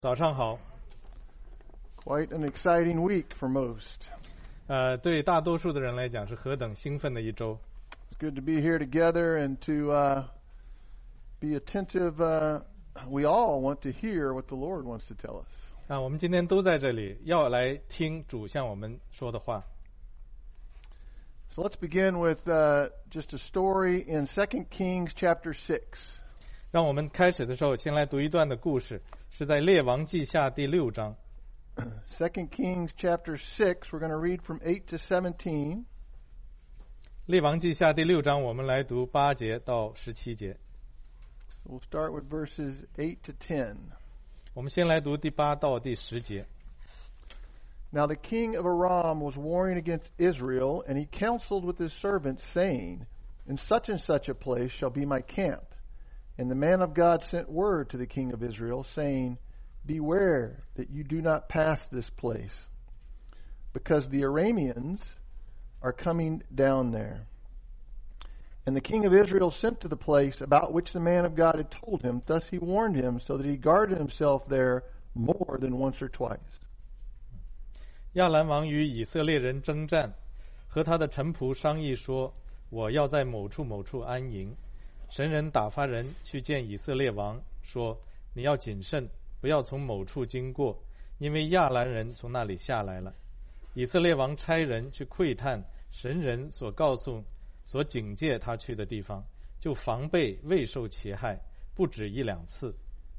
早上好。 Quite an exciting week for most. 对大多数的人来讲是何等兴奋的一周。 It's good to be here together and to be attentive. We all want to hear what the Lord wants to tell us. 我们今天都在这里，要来听主向我们说的话。 So let's begin with just a story in 2 Kings chapter 6. 让我们开始的时候，先来读一段的故事，是在列王记下第6章。 2 Kings chapter 6, we're going to read from 8 to 17. 列王记下第6章，我们来读8节到17节。 We'll start with verses 8 to 10. 我们先来读第8到第10节。 Now the king of Aram was warring against Israel, and he counseled with his servants, saying, In such and such a place shall be my camp. And the man of God sent word to the king of Israel, saying, Beware that you do not pass this place, because the Arameans are coming down there. And the king of Israel sent to the place about which the man of God had told him. Thus he warned him, so that he guarded himself there more than once or twice. 亚兰王与以色列人征战，和他的臣仆商议说：“我要在某处某处安营。”神人打发人去见以色列王，说：“你要谨慎，不要从某处经过，因为亚兰人从那里下来了。”以色列王差人去窥探神人所告诉、所警戒他去的地方，就防备未受其害，不止一两次。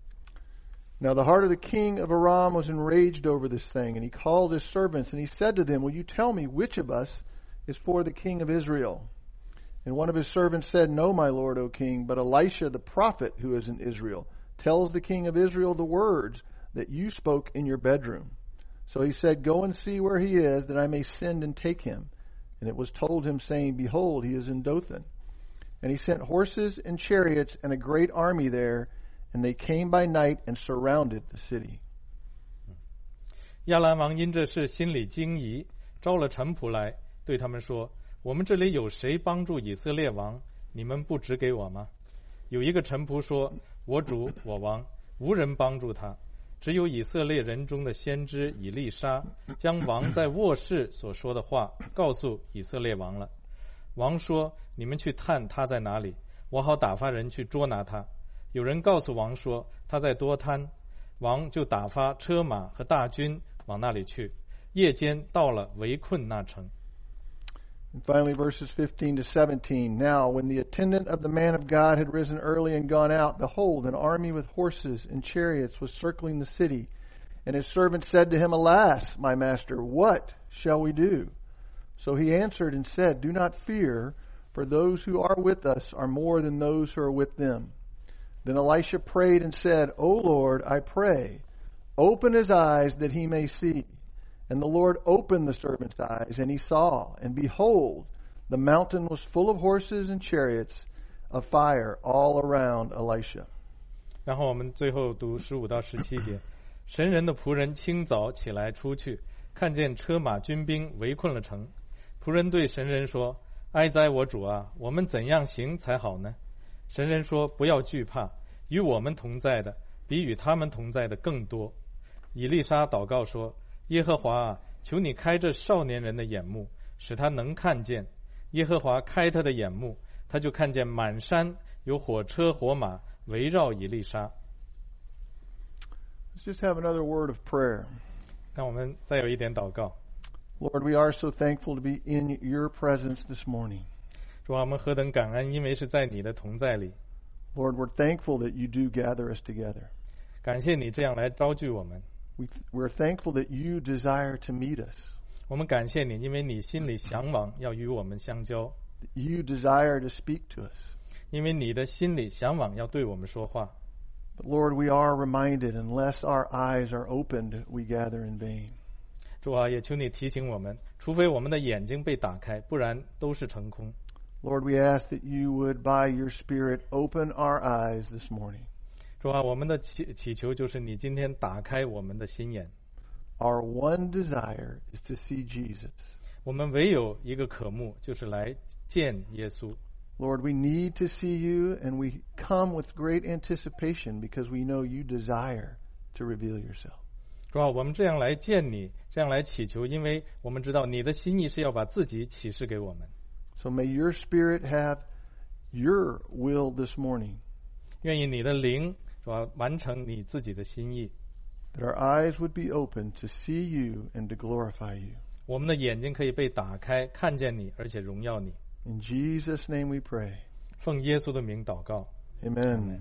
Now the heart of the king of Aram was enraged over this thing, and he called his servants, and he said to them, Will you tell me which of us is for the king of Israel? And one of his servants said, No, my lord, O king, but Elisha the prophet who is in Israel tells the king of Israel the words that you spoke in your bedroom. So he said, Go and see where he is, that I may send and take him. And it was told him, saying, Behold, he is in Dothan. And he sent horses and chariots and a great army there, and they came by night and surrounded the city. 亚兰王因这事心里惊疑，招了臣仆来，对他们说：“我们这里有谁帮助以色列王？你们不指给我吗？”有一个臣仆说：“我主，我王，无人帮助他，只有以色列人中的先知以利沙将王在卧室所说的话告诉以色列王了。王说：你们去探他在哪里，我好打发人去捉拿他。有人告诉王说他在多滩，王就打发车马和大军往那里去，夜间到了围困那城。” And finally, verses 15 to 17. Now, when the attendant of the man of God had risen early and gone out, behold, an army with horses and chariots was circling the city. And his servant said to him, Alas, my master, what shall we do? So he answered and said, Do not fear, for those who are with us are more than those who are with them. Then Elisha prayed and said, O Lord, I pray, open his eyes that he may see. And the Lord opened the servant's eyes, and he saw, and behold, the mountain was full of horses and chariots of fire all around Elisha. 然后我们最后读15到17节。神人的仆人清早起来出去，看见车马军兵围困了城。仆人对神人说：“哀哉我主啊，我们怎样行才好呢？”神人说：“不要惧怕，与我们同在的比与他们同在的更多。”以利沙祷告说：“耶和华啊，求你开这少年人的眼目，使他能看见。”耶和华开他的眼目，他就看见满山有火车火马围绕以利沙。 Let's just have another word of prayer. 让我们再有一点祷告。 Lord, we are so thankful to be in your presence this morning. 主啊，我们何等感恩，因为是在你的同在里。 Lord, we're thankful that you do gather us together. 感谢你这样来招聚我们。 We're thankful that you desire to meet us. 我们感谢你，因为你心里向往要与我们相交。 You desire to speak to us. 因为你的心里向往要对我们说话。 But Lord, we are reminded, unless our eyes are opened, we gather in vain. 主啊，也求你提醒我们，除非我们的眼睛被打开，不然都是成空。 Lord, we ask that you would, by your Spirit, open our eyes this morning. 主啊，我们的祈求就是你今天打开我们的心眼。 Our one desire is to see Jesus. 我们唯有一个渴慕，就是来见耶稣。 Lord, we need to see you, and we come with great anticipation because we know you desire to to reveal yourself. 主啊，我们这样来见你，这样来祈求，因为我们知道你的心意是要把自己启示给我们。 So may your Spirit have your will this morning, 愿意你的灵，主啊，完成你自己的心意。 that our eyes would be open to see you and to glorify you. 我们的眼睛可以被打开，看见你，而且荣耀你。 In Jesus' name we pray. 奉耶稣的名祷告。 Amen.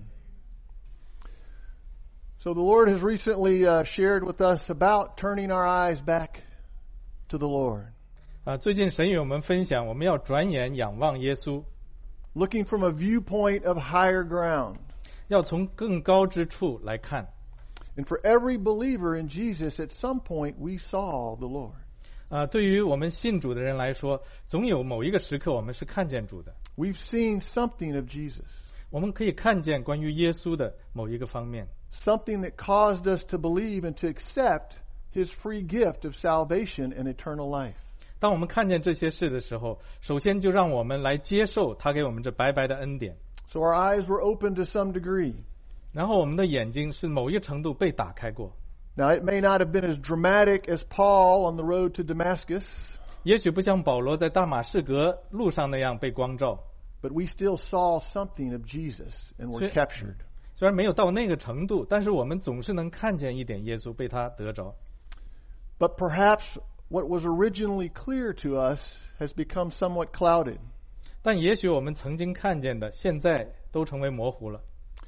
So the Lord has recently shared with us about turning our eyes back to the Lord, 最近神与我们分享，我们要转眼仰望耶稣， looking from a viewpoint of higher ground. 要从更高之处来看。 And for every believer in Jesus, at some point we saw the Lord. 对于我们信主的人来说，总有某一个时刻我们是看见主的。 We've seen something of Jesus, 我们可以看见关于耶稣的某一个方面， something that caused us to believe and to accept His free gift of salvation and eternal life. 当我们看见这些事的时候，首先就让我们来接受他给我们这白白的恩典。 So our eyes were open to some degree. 然后我们的眼睛是某一个程度被打开过。 Now, it may not have been as dramatic as Paul on the road to Damascus, 也许不像保罗在大马士革路上那样被光照， but we still saw something of Jesus and were Sure. captured. 虽然没有到那个程度，但是我们总是能看见一点耶稣被他得着。 But perhaps what was originally clear to us has become somewhat clouded. 但也许我们曾经看见的，现在都成为模糊了。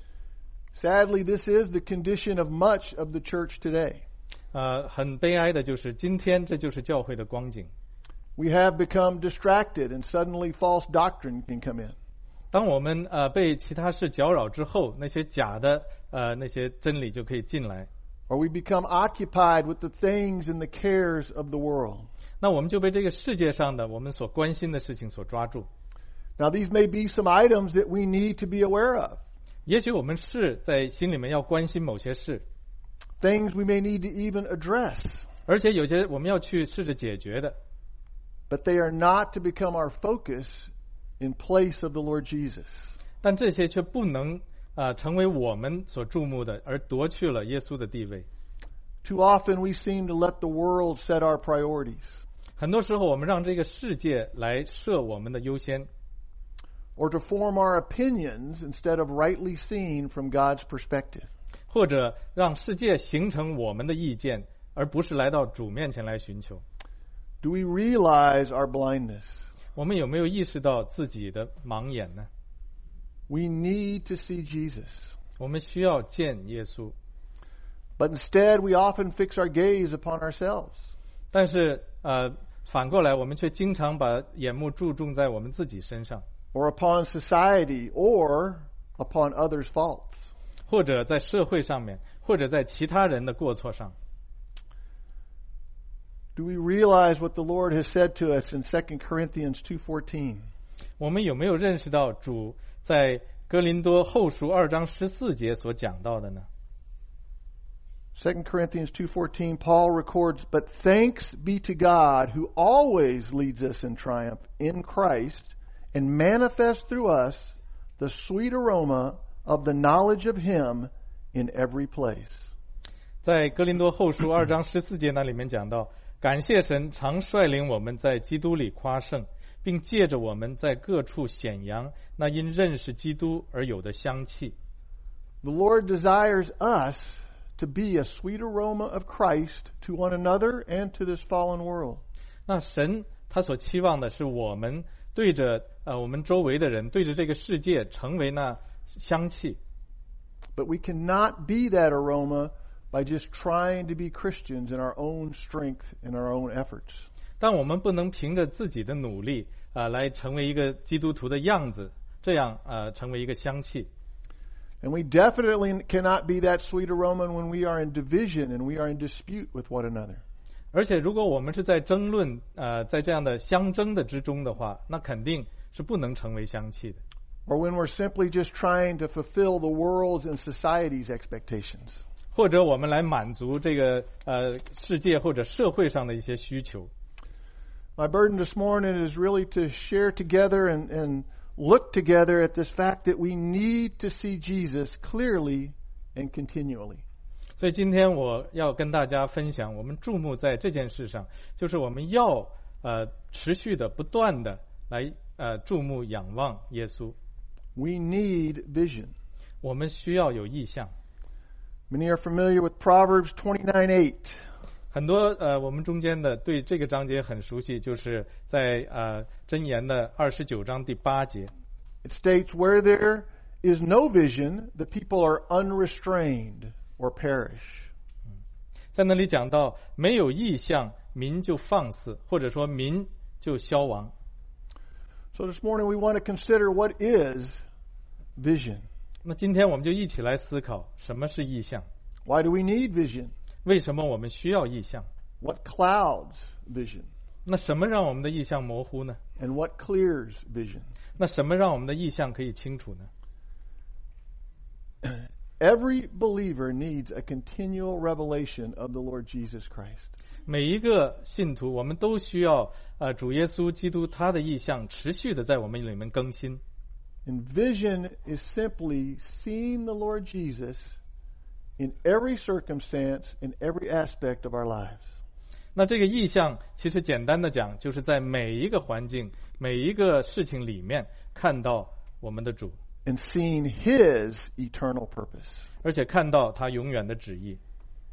Sadly, this is the condition of much of the church today. 很悲哀的就是今天这就是教会的光景。 We have become distracted and suddenly false doctrine can come in. 当我们被其他事搅扰之后，那些假的那些真理就可以进来。 Or we become occupied with the things and the cares of the world. 那我们就被这个世界上的我们所关心的事情所抓住。 Now, these may be some items that we need to be aware of. 也许我们是在心里面要关心某些事， Things we may need to even address. 而且有些我们要去试着解决的， But they are not to become our focus in place of the Lord Jesus. 但这些却不能成为我们所注目的，而夺去了耶稣的地位。 Too often we seem to let the world set our priorities, 很多时候，我们让这个世界来设我们的优先， or to form our opinions instead of rightly seeing from God's perspective. 或者让世界形成我们的意见，而不是来到主面前来寻求。 Do we realize our blindness? 我们有没有意识到自己的盲眼呢？ We need to see Jesus. 我们需要见耶稣， But instead, we often fix our gaze upon ourselves. 但是反过来，我们却经常把眼目注重在我们自己身上， Or upon society, or upon others' faults. 或者在社会上面，或者在其他人的过错上。 Do we realize what the Lord has said to us in 2 Corinthians 2:14? 我们有没有认识到主在哥林多后书2章14节所讲到的呢？ 2 Corinthians 2:14, Paul records, "But thanks be to God who always leads us in triumph in Christ and manifests through us the sweet aroma of the knowledge of Him in every place." 在哥林多后书2章14节那里面讲到，感谢神常率领我们在基督里夸胜，并借着我们在各处显扬那因认识基督而有的香气。 The Lord desires us to be a sweet aroma of Christ to one another and to this fallen world. 那神他所期望的是我们对着我们周围的人，对着这个世界成为那香气。 But we cannot be that aroma by just trying to be Christians in our own strength and our own efforts. 但我们不能凭着自己的努力来成为一个基督徒的样子，这样成为一个香气。 And we definitely cannot be that sweet aroma when we are in division and we are in dispute with one another. 而且如果我们是在争论在这样的相争的之中的话，那肯定是不能成为香气的。 Or when we're simply just trying to fulfill the world's and society's expectations. 或者我们来满足这个世界或者社会上的一些需求。 My burden this morning is really to share together and look together at this fact that we need to see Jesus clearly and continually. 所以今天我要跟大家分享，我们注目在这件事上，就是我们要持续的、不断的来注目、仰望耶稣。 We need vision. 我们需要有意象。 Many are familiar with Proverbs 29:8. 很多我们中间的对这个章节很熟悉，就是在箴言的29章第8节。 It states, "Where there is no vision, the people are unrestrained or perish." 在那里讲到，没有意象，民就放肆，或者说民就消亡。 So this morning we want to consider what is vision. 那今天我们就一起来思考，什么是意象？ Why do we need vision? 为什么我们需要意象？ What clouds vision? 那什么让我们的意象模糊呢？ And what clears vision? 那什么让我们的意象可以清楚呢？ Every believer needs a continual revelation of the Lord Jesus Christ. 每一个信徒，我们都需要主耶稣基督他的意象持续的在我们里面更新。 And vision is simply seeing the Lord Jesus in every circumstance, in every aspect of our lives. 那这个意象其实简单的讲，就是在每一个环境、每一个事情里面看到我们的主， And seeing His eternal purpose. 而且看到他永远的旨意。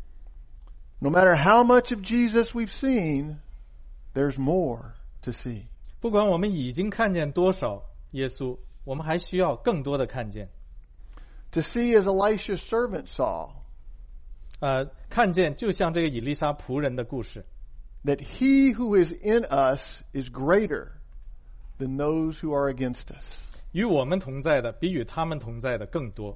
No matter how much of Jesus we've seen, there's more to see. 不管我们已经看见多少耶稣，我们还需要更多的看见。 To see as Elisha's servant saw, 看见就像这个以利沙仆人的故事， that He who is in us is greater than those who are against us. 与我们同在的比与他们同在的更多。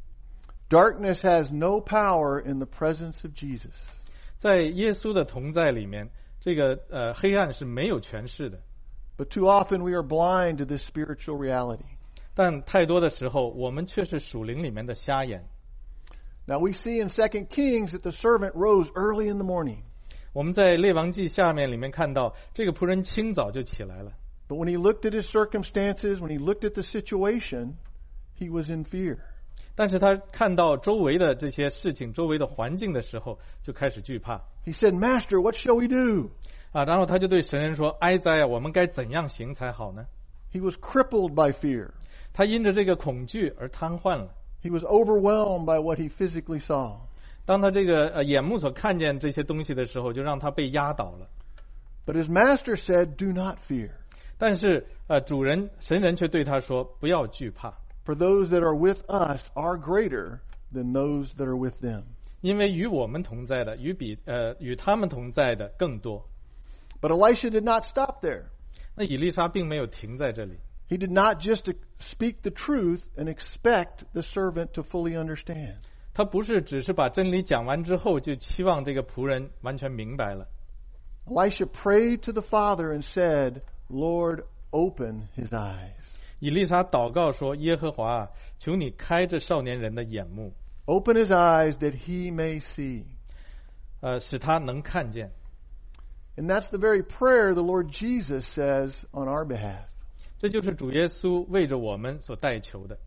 Darkness has no power in the presence of Jesus. 在耶稣的同在里面，这个黑暗是没有权势的。 But too often we are blind to this spiritual reality. 但太多的时候，我们却是属灵里面的瞎眼。 Now we see in 2 Kings that the servant rose early in the morning. 我们在列王记下面里面看到，这个仆人清早就起来了。 But when he looked at his circumstances, when he looked at the situation, he was in fear. 但是他看到周围的这些事情、周围的环境的时候，就开始惧怕。 He said, "Master, what shall we do?" 然后他就对神人说：“哀哉啊，我们该怎样行才好呢？” He was crippled by fear. 他因着这个恐惧而瘫痪了。 He was overwhelmed by what he physically saw. 当他这个眼目所看见这些东西的时候，就让他被压倒了。 But his master said, "Do not fear. 但是主人神人却对他说：“不要惧怕， For those that are with us are greater than those that are with them." 因为与我们同在的，与他们同在的更多。” But Elisha did not stop there. 那以利沙并没有停在这里， He did not just speak the truth and expect the servant to fully understand. 他不是只是把真理讲完之后就期望这个仆人完全明白了。 Elisha prayed to the Father and said, "Lord, open his eyes." 以利沙祷告说：“耶和华啊，求你开这少年人的眼目， Open his eyes that he may see. 使他能看见。” And that's the very prayer the Lord Jesus says on our behalf. 这就是主耶稣为着我们所代求的。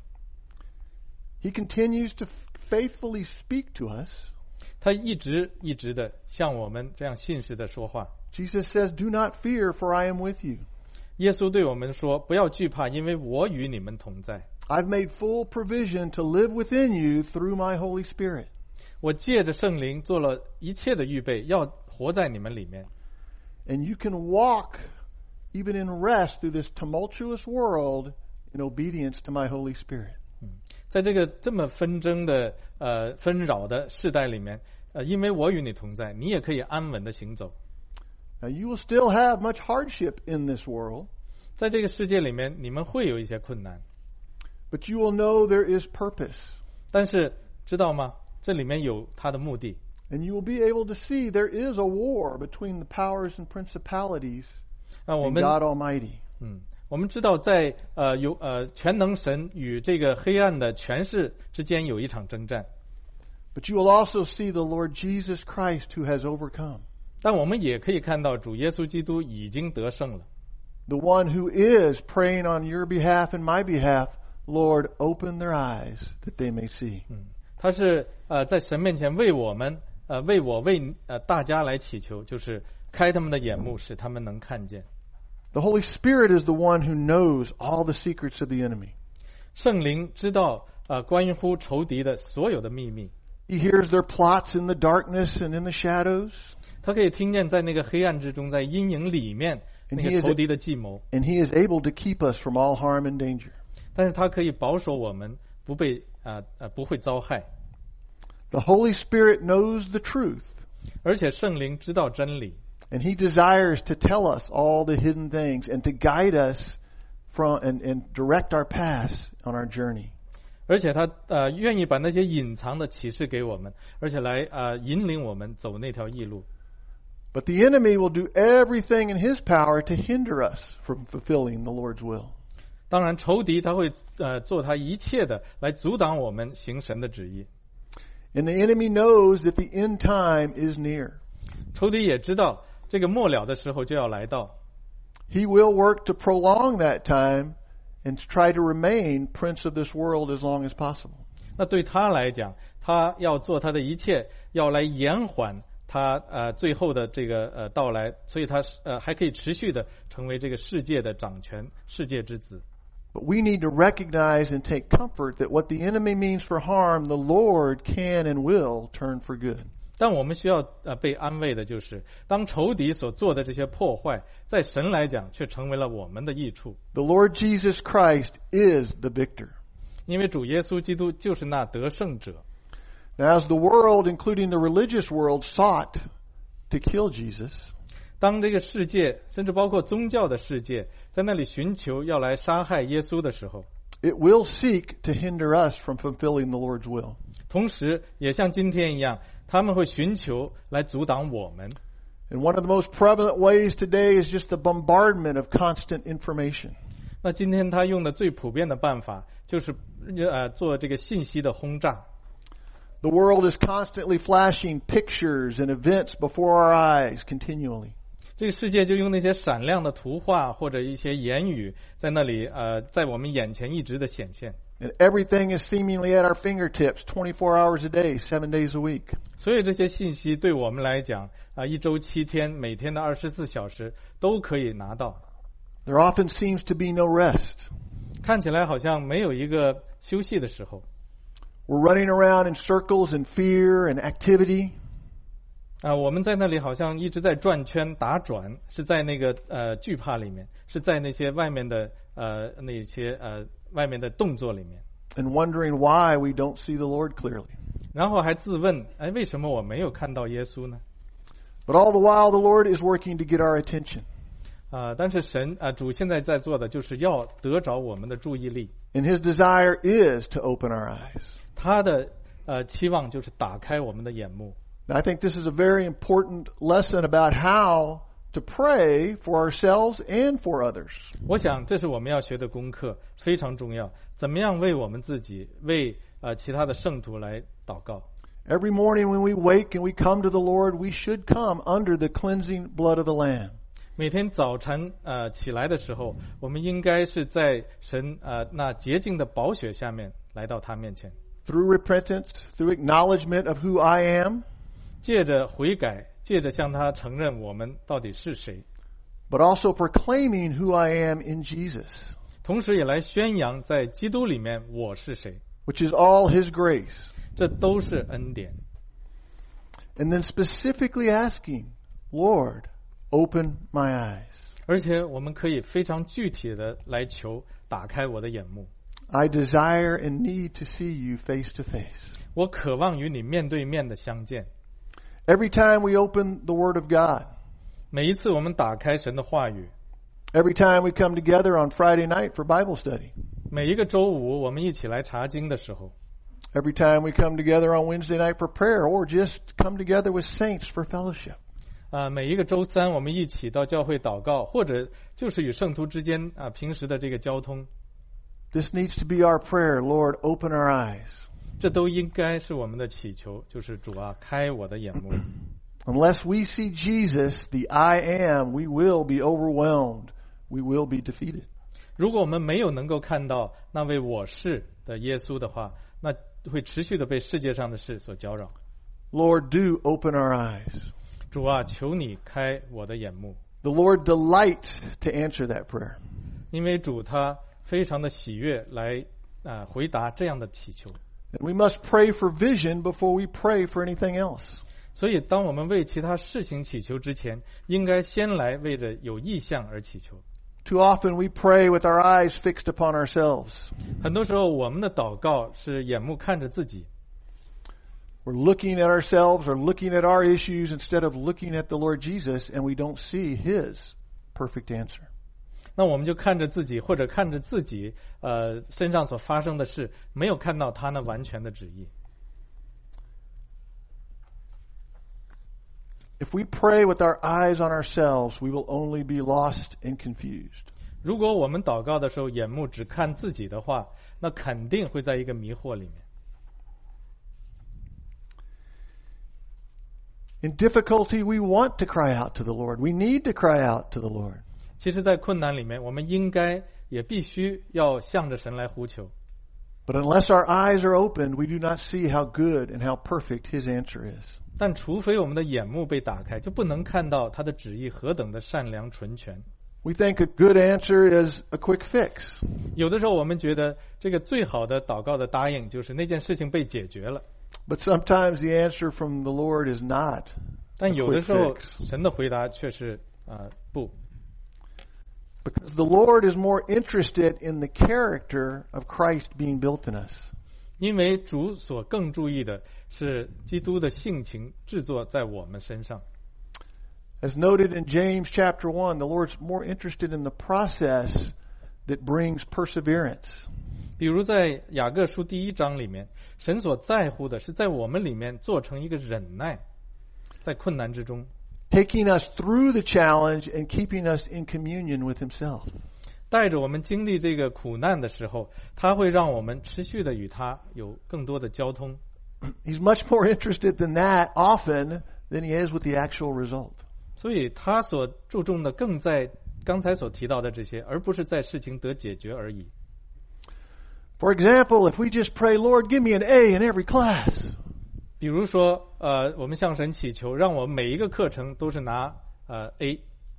He continues to faithfully speak to us. 他一直的向我们这样信实的说话。 Jesus says, "Do not fear, for I am with you. 耶稣对我们说：“不要惧怕，因为我与你们同在。 I've made full provision to live within you through my Holy Spirit." 我借着圣灵做了一切的预备，要活在你们里面。 And you can walk even in rest through this tumultuous world in obedience to my Holy Spirit. 在这个这么纷争的纷扰的世代里面，因为我与你同在，你也可以安稳的行走。 Now you will still have much hardship in this world, 在这个世界里面，你们会有一些困难， but you will know there is purpose. 但是知道吗？这里面有它的目的。 And you will be able to see there is a war between the powers and principalities 我 and 们 God Almighty. 我们知道在全能神与这个黑暗的权势之间有一场征战， But you will also see the Lord Jesus Christ who has overcome. 但我们也可以看到主耶稣基督已经得胜了。 The one who is praying on your behalf and my behalf, Lord, open their eyes that they may see. 他是在神面前为我们为大家来祈求，就是开他们的眼目，使他们能看见。 The Holy Spirit is the one who knows all the secrets of the enemy. 圣灵知道关乎仇敌的所有的秘密。 He hears their plots in the darkness and in the shadows. 他可以听见在那个黑暗之中，在阴影里面那个仇敌的计谋。 And he is able to keep us from all harm and danger. 但是他可以保守我们不会遭害。 The Holy Spirit knows the truth. 而且圣灵知道真理。 And he desires to tell us all the hidden things and to guide us and direct our paths on our journey. 而且他愿意把那些隐藏的启示给我们，而且来引领我们走那条义路。 But the enemy will do everything in his power to hinder us from fulfilling the Lord's will. 当然，仇敌他会做他一切的来阻挡我们行神的旨意。 And the enemy knows that the end time is near. 仇敌也知道这个末了的时候就要来到。 He will work to prolong that time and try to remain prince of this world as long as possible. 那对他来讲，他要做他的一切，要来延缓他最后的这个到来，所以他还可以持续的成为这个世界的掌权世界之子。 But we need to recognize and take comfort that what the enemy means for harm, the Lord can and will turn for good. 但我们需要被安慰的就是，当仇敌所做的这些破坏，在神来讲却成为了我们的益处。 The Lord Jesus Christ is the victor. 因为主耶稣基督就是那得胜者。 Now, as the world, including the religious world, sought to kill Jesus, 当这个世界，甚至包括宗教的世界，在那里寻求要来杀害耶稣的时候， it will seek to hinder us from fulfilling the Lord's will. 同时也像今天一样，他们会寻求来阻挡我们。 And one of the most prevalent ways today is just the bombardment of constant information. 那今天他用的最普遍的办法，就是做这个信息的轰炸。 The world is constantly flashing pictures and events before our eyes continually. 这个世界就用那些闪亮的图画或者一些言语，在那里在我们眼前一直的显现。 And everything is seemingly at our fingertips 24 hours a day, 7 days a week. 所以这些信息对我们来讲一周7天，每天的24小时都可以拿到。 There often seems to be no rest. 看起来好像没有一个休息的时候。 We're running around in circles in fear and activity. 我们在那里好像一直在转圈打转，是在那个惧怕里面，是在那些外面的外面的动作里面。 And wondering why we don't see the Lord clearly. 然后还自问，为什么我没有看到耶稣呢？ But all the while the Lord is working to get our attention. 但是神主现在在做的就是要得着我们的注意力。 And his desire is to open our eyes. 他的期望就是打开我们的眼目。 Now, I think this is a very important lesson about how to pray for ourselves and for others. 我想这是我们要学的功课，非常重要。怎么样为我们自己、为其他的圣徒来祷告？ Every morning when we wake and we come to the Lord, we should come under the cleansing blood of the Lamb. 每天早晨起来的时候，我们应该是在神那洁净的宝血下面来到他面前。 Through repentance, through acknowledgement of who I am. 借着悔改，借着向他承认我们到底是谁。 But also proclaiming who I am in Jesus. 同时也来宣扬在基督里面我是谁。 Which is all his grace. 这都是恩典。 And then specifically asking, Lord, open my eyes. 而且我们可以非常具体的来求打开我的眼目。 I desire and need to see you face to face. 我渴望与你面对面的相见。 Every time we open the Word of God. 每一次我们打开神的话语。 Every time we come together on Friday night for Bible study. 每一个周五我们一起来查经的时候。 Every time we come together on Wednesday night for prayer or just come together with saints for fellowship. 每一个周三我们一起到教会祷告，或者就是与圣徒之间平时的这个交通。 This needs to be our prayer, Lord, open our eyes. 这都应该是我们的祈求，就是主啊，开我的眼目。 Unless we see Jesus, the I am, we will be overwhelmed. We will be defeated. 如果我们没有能够看到那位我是的耶稣的话，那会持续的被世界上的事所搅扰。 Lord, do open our eyes. 主啊，求你开我的眼目。 The Lord delights to answer that prayer. 因为主他非常的喜悦来回答这样的祈求。 And we must pray for vision before we pray for anything else. 所以当我们为其他事情祈求之前，应该先来为着有意向而祈求。 Too often we pray with our eyes fixed upon ourselves. 很多时候我们的祷告是眼目看着自己， We're looking at ourselves or looking at our issues instead of looking at the Lord Jesus, and we don't see His perfect answer. 那我们就看着自己或者看着自己身上所发生的事，没有看到他那完全的旨意。 If we pray with our eyes on ourselves, we will only be lost and confused. 如果我们祷告的时候眼目只看自己的话，那肯定会在一个迷惑里面。 In difficulty, we want to cry out to the Lord. We need to cry out to the Lord. 其实在困难里面，我们应该也必须要向着神来呼求。 But unless our eyes are opened, we do not see how good and how perfect His answer is. 但除非我们的眼目被打开，就不能看到他的旨意何等的善良纯全。 We think a good answer is a quick fix. 有的时候我们觉得这个最好的祷告的答应就是那件事情被解决了， But sometimes the answer from the Lord is not. 但有的时候 quick fix. 神的回答却是不。 Because the Lord is more interested in the character of Christ being built in us. 因为主所更注意的是基督的性情制作在我们身上。 As noted in James chapter 1, the Lord's more interested in the process that brings perseverance. 比如在雅各书第1章里面，神所在乎的是在我们里面做成一个忍耐，在困难之中， Taking us through the challenge and keeping us in communion with Himself. 带着我们经历这个苦难的时候，他会让我们持续的与他有更多的交通。 He's much more interested than that often than He is with the actual result. 所以他所注重的更在刚才所提到的这些，而不是在事情得解决而已。 For example, if we just pray, Lord, give me an A in every class. 比如说，我们向神祈求，让我每一个课程都是拿A。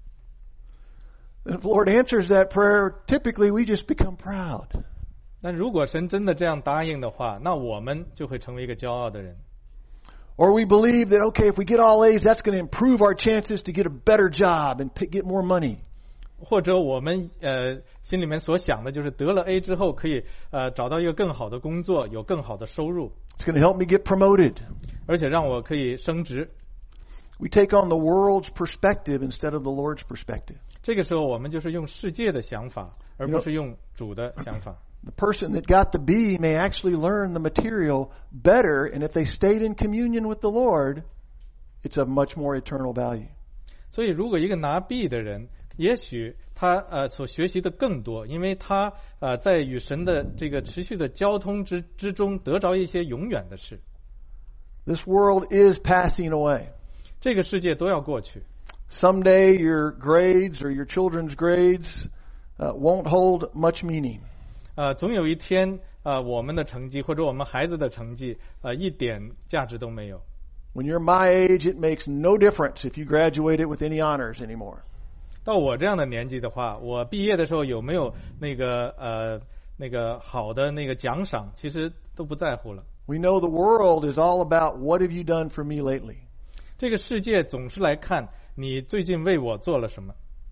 If the Lord answers that prayer, typically we just become proud. 但如果神真的这样答应的话，那我们就会成为一个骄傲的人。 Or we believe that, okay, if we get all A's, that's going to improve our chances to get a better job and get more money. 或者我们心里面所想的就是得了 A 之后可以找到一个更好的工作，有更好的收入， It's going to help me get promoted. 而且让我可以升职。 We take on the world's perspective instead of the Lord's perspective. 这个时候我们就是用世界的想法，而不是用主的想法。 The person that got the B may actually learn the material better, and if they stayed in communion with the Lord, it's of much more eternal value. 所以如果一个拿 B 的人，也许他所学习的更多，因为他在与神的这个持续的交通之中得着一些永远的事。 This world is passing away. 这个世界都要过去。 Someday your grades or your children's grades won't hold much meaning. 总有一天我们的成绩或者我们孩子的成绩一点价值都没有。 When you're my age, it makes no difference if you graduated with any honors anymore. 到我这样的年纪的话，我毕业的时候有没有那个好的那个奖赏，其实都不在乎了。 We know the world is all about what have you done for me lately. 这个世界总是来看你最近为我做了什么。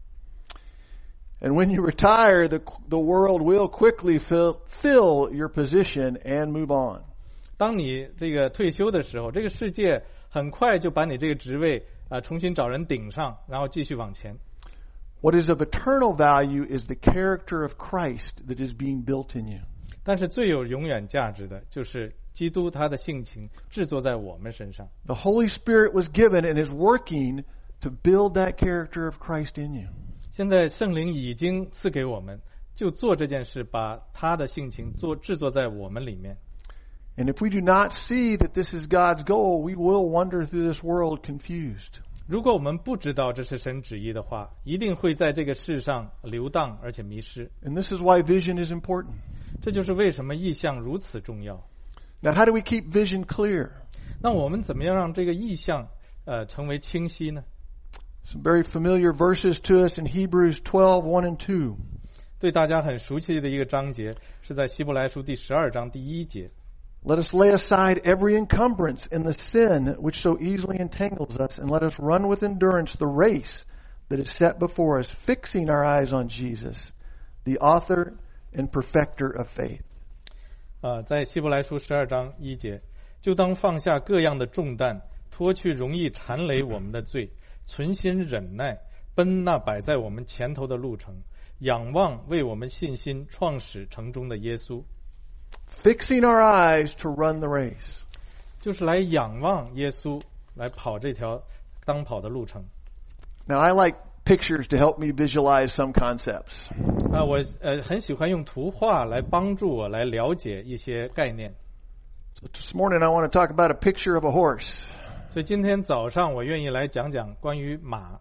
And when you retire, the world will quickly fill your position and move on. 当你这个退休的时候，这个世界很快就把你这个职位重新找人顶上，然后继续往前。 What is of eternal value is the character of Christ that is being built in you. 但是最有永远价值的就是基督他的性情制作在我们身上。 The Holy Spirit was given and is working to build that character of Christ in you. 现在圣灵已经赐给我们，就做这件事，把他的性情制作在我们里面。 And if we do not see that this is God's goal, we will wander through this world confused. 如果我们不知道这是神旨意的话，一定会在这个世上流荡，而且迷失。 And this is why vision is important. 这就是为什么意象如此重要。 Now, how do we keep vision clear? 那我们怎么样让这个意象成为清晰呢？ Some very familiar verses to us in Hebrews 12:1 and 2. 对大家很熟悉的一个章节是在希伯来书第12章第1节。 Let us lay aside every encumbrance and the sin which so easily entangles us, and let us run with endurance the race that is set before us, fixing our eyes on Jesus, the author and perfecter of faith. 在希伯来书12章1节，就当放下各样的重担，脱去容易缠累我们的罪，存心忍耐，奔那摆在我们前头的路程，仰望为我们信心创始成终的耶稣。 Fixing our eyes to run the race. 就是来仰望耶稣，来跑这条当跑的路程。 Now, I like pictures to help me visualize some concepts. 我很喜欢用图画来帮助我来了解一些概念。 So this morning I want to talk about a picture of a horse. 所以今天早上我愿意来讲讲关于马。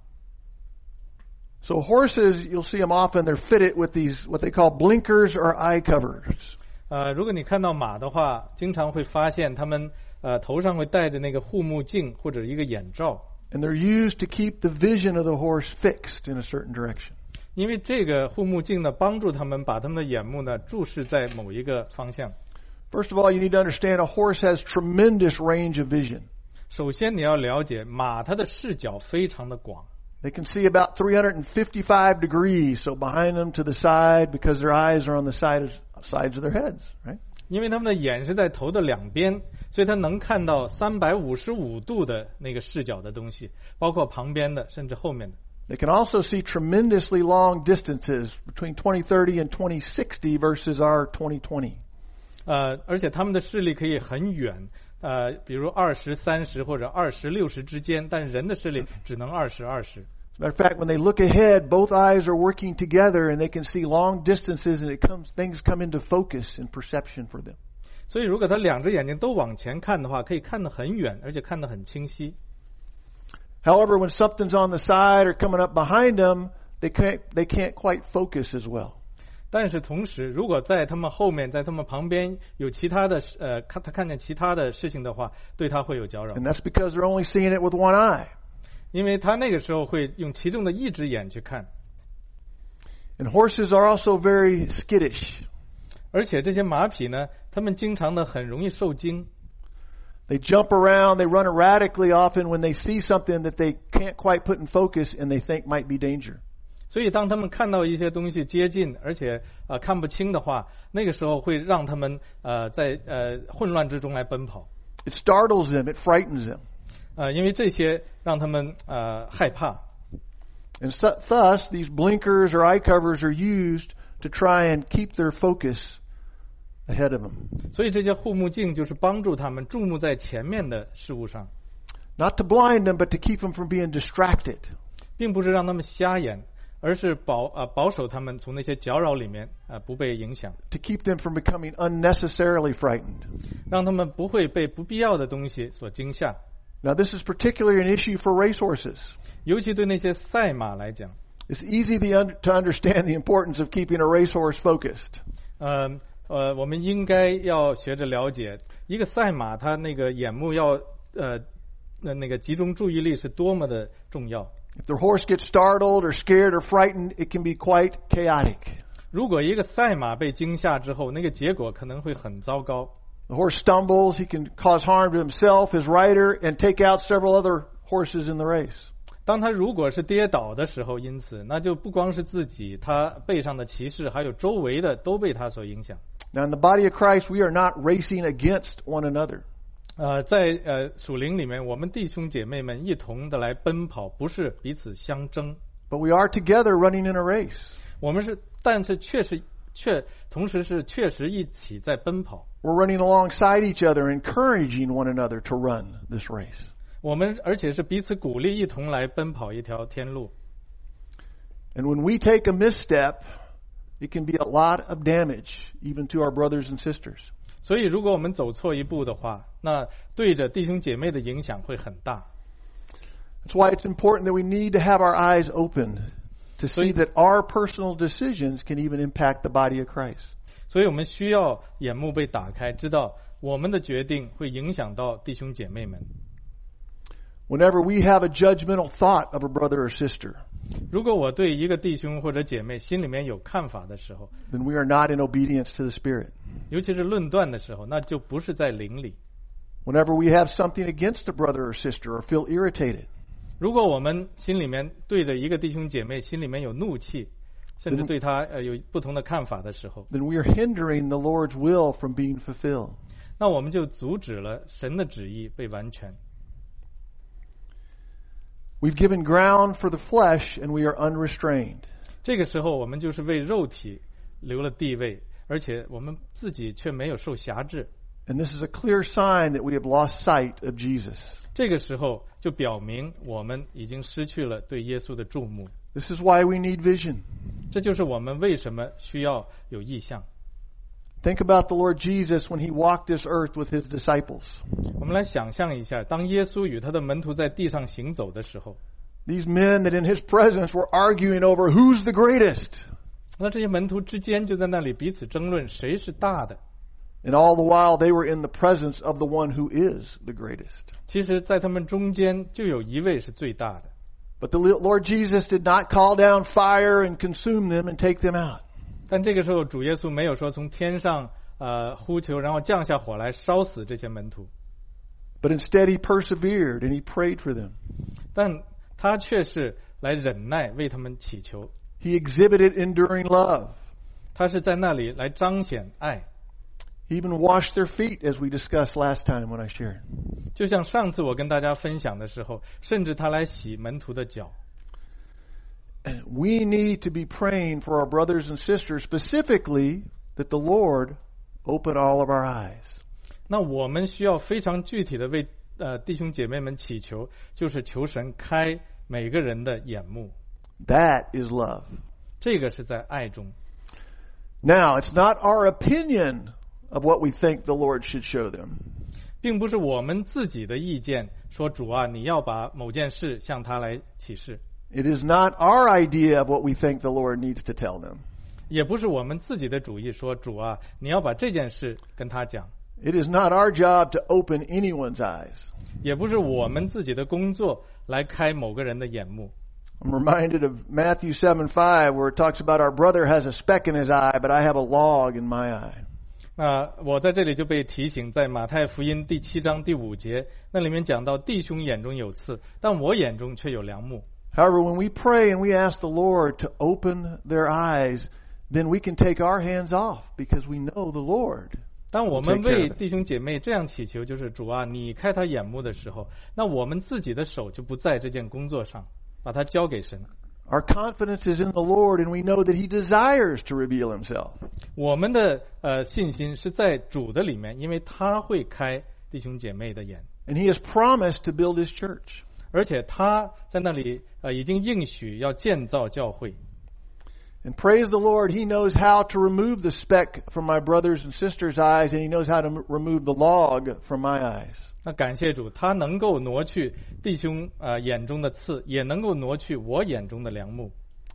So horses, you'll see them often, they're fitted with these, what they call blinkers or eye covers. 如果你看到马的话，经常会发现他们头上会戴着那个护目镜或者一个眼罩。 And they're used to keep the vision of the horse fixed in a certain direction. 因为这个护目镜呢，帮助他们把他们的眼目呢注视在某一个方向。 First of all, you need to understand a horse has tremendous range of vision. 首先你要了解马它的视角非常的广。 They can see about 355 degrees, so behind them to the side, because their eyes are on the sides of their heads, right? 因为他们的眼是在头的两边，所以他能看到355度的那个视角的东西，包括旁边的，甚至后面的。 They can also see tremendously long distances between 2030 and 2060 versus our 2020. 而且他们的视力可以很远，比如20、30或者20、60之间，但人的视力只能20。 As a matter of fact, when they look ahead, both eyes are working together and they can see long distances, and things come into focus and perception for them. 所以如果他两只眼睛都往前看的话，可以看得很远，而且看得很清晰。 However, when something's on the side or coming up behind them, they can't quite focus as well. 但是同时，如果在他们后面，在他们旁边有其他的他看见其他的事情的话，对他会有搅扰。 And that's because they're only seeing it with one eye. 因为他那个时候会用其中的一只眼去看。 And horses are also very skittish. 而且这些马匹呢，他们经常的很容易受惊。 They jump around, they run erratically often when they see something that they can't quite put in focus and they think might be danger. 所以当他们看到一些东西接近，而且看不清的话，那个时候会让他们在混乱之中来奔跑。 It startles them, it frightens them. 因为这些让他们害怕。 And thus, these blinkers or eye covers are used to try and keep their focus ahead of them. 所以这些护目镜就是帮助他们注目在前面的事物上。 Not to blind them, but to keep them from being distracted. 并不是让他们瞎眼，而是保守他们从那些搅扰里面不被影响。 To keep them from becoming unnecessarily frightened. 让他们不会被不必要的东西所惊吓。 Now, this is particularly an issue for racehorses. 尤其对那些赛马来讲。 It's easy to understand the importance of keeping a racehorse focused. 我们应该要学着了解，一个赛马它那个眼目要那个集中注意力是多么的重要。 If the horse gets startled or scared or frightened, it can be quite chaotic. 如果一个赛马被惊吓之后，那个结果可能会很糟糕。 The horse stumbles, he can cause harm to himself, his rider, and take out several other horses in the race. 当他如果是跌倒的时候，因此那就不光是自己，他背上的骑士还有周围的都被他所影响。 Now, in the body of Christ, we are not racing against one another. 在属灵里面，我们弟兄姐妹们一同的来奔跑，不是彼此相争。 But we are together running in a race. 我们是，但是同时是确实一起在奔跑。 We're running alongside each other, encouraging one another to run this race. 我们而且是彼此鼓励，一同来奔跑一条天路。 And when we take a misstep, it can be a lot of damage, even to our brothers and sisters. 所以，如果我们走错一步的话，那对着弟兄姐妹的影响会很大。 That's why it's important that we need to have our eyes open to see that our personal decisions can even impact the body of Christ. 所以我们需要眼目被打开，知道我们的决定会影响到弟兄姐妹们。 Whenever we have a judgmental thought of a brother or sister, 如果我对一个弟兄或者姐妹心里面有看法的时候， then we are not in obedience to the Spirit. 尤其是论断的时候，那就不是在灵里。 Whenever we have something against a brother or sister or feel irritated, 如果我们心里面对着一个弟兄姐妹心里面有怒气，甚至对他有不同的看法的时候， then we are hindering the Lord's will from being fulfilled. 那我们就阻止了神的旨意被完全。 We've given ground for the flesh and we are unrestrained. 这个时候我们就是为肉体留了地位，而且我们自己却没有受辖制。 And this is a clear sign that we have lost sight of Jesus. 这个时候就表明我们已经失去了对耶稣的注目。 This is why we need vision. 这就是我们为什么需要有意象。 Think about the Lord Jesus when he walked this earth with his disciples. 我们来想象一下，当耶稣与他的门徒在地上行走的时候， These men that in his presence were arguing over who's the greatest. 那这些门徒之间就在那里彼此争论谁是大的。 And all the while they were in the presence of the one who is the greatest. 其实在他们中间就有一位是最大的。 But the Lord Jesus did not call down fire and consume them and take them out. 但这个时候主耶稣没有说从天上呼求，然后降下火来烧死这些门徒， But instead he persevered and he prayed for them. 但他却是来忍耐为他们祈求。 He exhibited enduring love. 他是在那里来彰显爱。 He even washed their feet, as we discussed last time when I shared. 就像上次我跟大家分享的时候，甚至他来洗门徒的脚。 We need to be praying for our brothers and sisters, specifically that the Lord open all of our eyes. 那我们需要非常具体的为弟兄姐妹们祈求，就是求神开每个人的眼目。 That is love. 这个是在爱中。 Now, it's not our opinion of what we think the Lord should show them. 并不是我们自己的意见，说主啊，你要把某件事向他来启示。 It is not our idea of what we think the Lord needs to tell them. 也不是我们自己的主意，说主啊，你要把这件事跟他讲。 It is not our job to open anyone's eyes. 也不是我们自己的工作来开某个人的眼目。 I'm reminded of Matthew 7:5, where it talks about our brother has a speck in his eye, but I have a log in my eye. 我在这里就被提醒，在马太福音第7章第5节，那里面讲到弟兄眼中有刺，但我眼中却有梁木。 However, when we pray and we ask the Lord to open their eyes, then we can take our hands off because we know the Lord. 当我们为弟兄姐妹这样祈求，就是主啊，你开他眼目的时候，那我们自己的手就不在这件工作上，把它交给神。 Our confidence is in the Lord, and we know that He desires to reveal Himself. 我们的信心是在主的里面，因为他会开弟兄姐妹的眼， And He has promised to build His church. 而且他在那里已经应许要建造教会。 And praise the Lord, He knows how to remove the speck from my brothers and sisters' eyes, and He knows how to remove the log from my eyes. 那感谢主，他能够挪去弟兄眼中的刺，也能够挪去我眼中的梁木。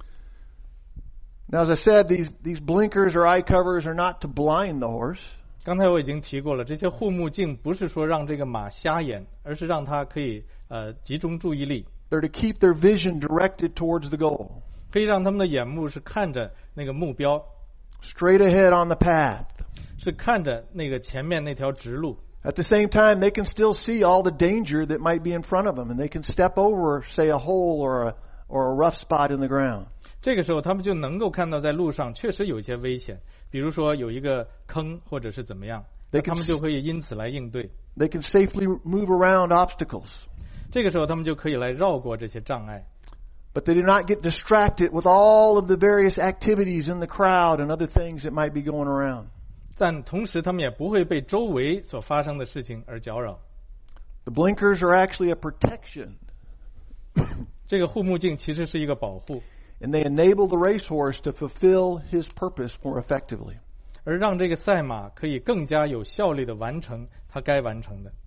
Now, as I said, these blinkers or eye covers are not to blind the horse. 刚才我已经提过了，这些护目镜不是说让这个马瞎眼，而是让它可以集中注意力， They're to keep their vision directed towards the goal. 可以让他们的眼目是看着那个目标， Straight ahead on the path. 是看着那个前面那条直路。 At the same time, they can still see all the danger that might be in front of them, and they can step over, say, a hole or a rough spot in the ground. 这个时候他们就能够看到在路上确实有一些危险，比如说有一个坑或者是怎么样，他们就可以因此来应对。 They can safely move around obstacles. 这个时候他们就可以来绕过这些障碍。 But they do not get distracted with all of the various activities in the crowd and other things that might be going around. 但同时他们也不会被周围所发生的事情而搅扰。 The blinkers are actually a protection. 这个护目镜其实是一个保护， And they enable the racehorse to fulfill his purpose more effectively. 而让这个赛马可以更加有效率的完成它该完成的。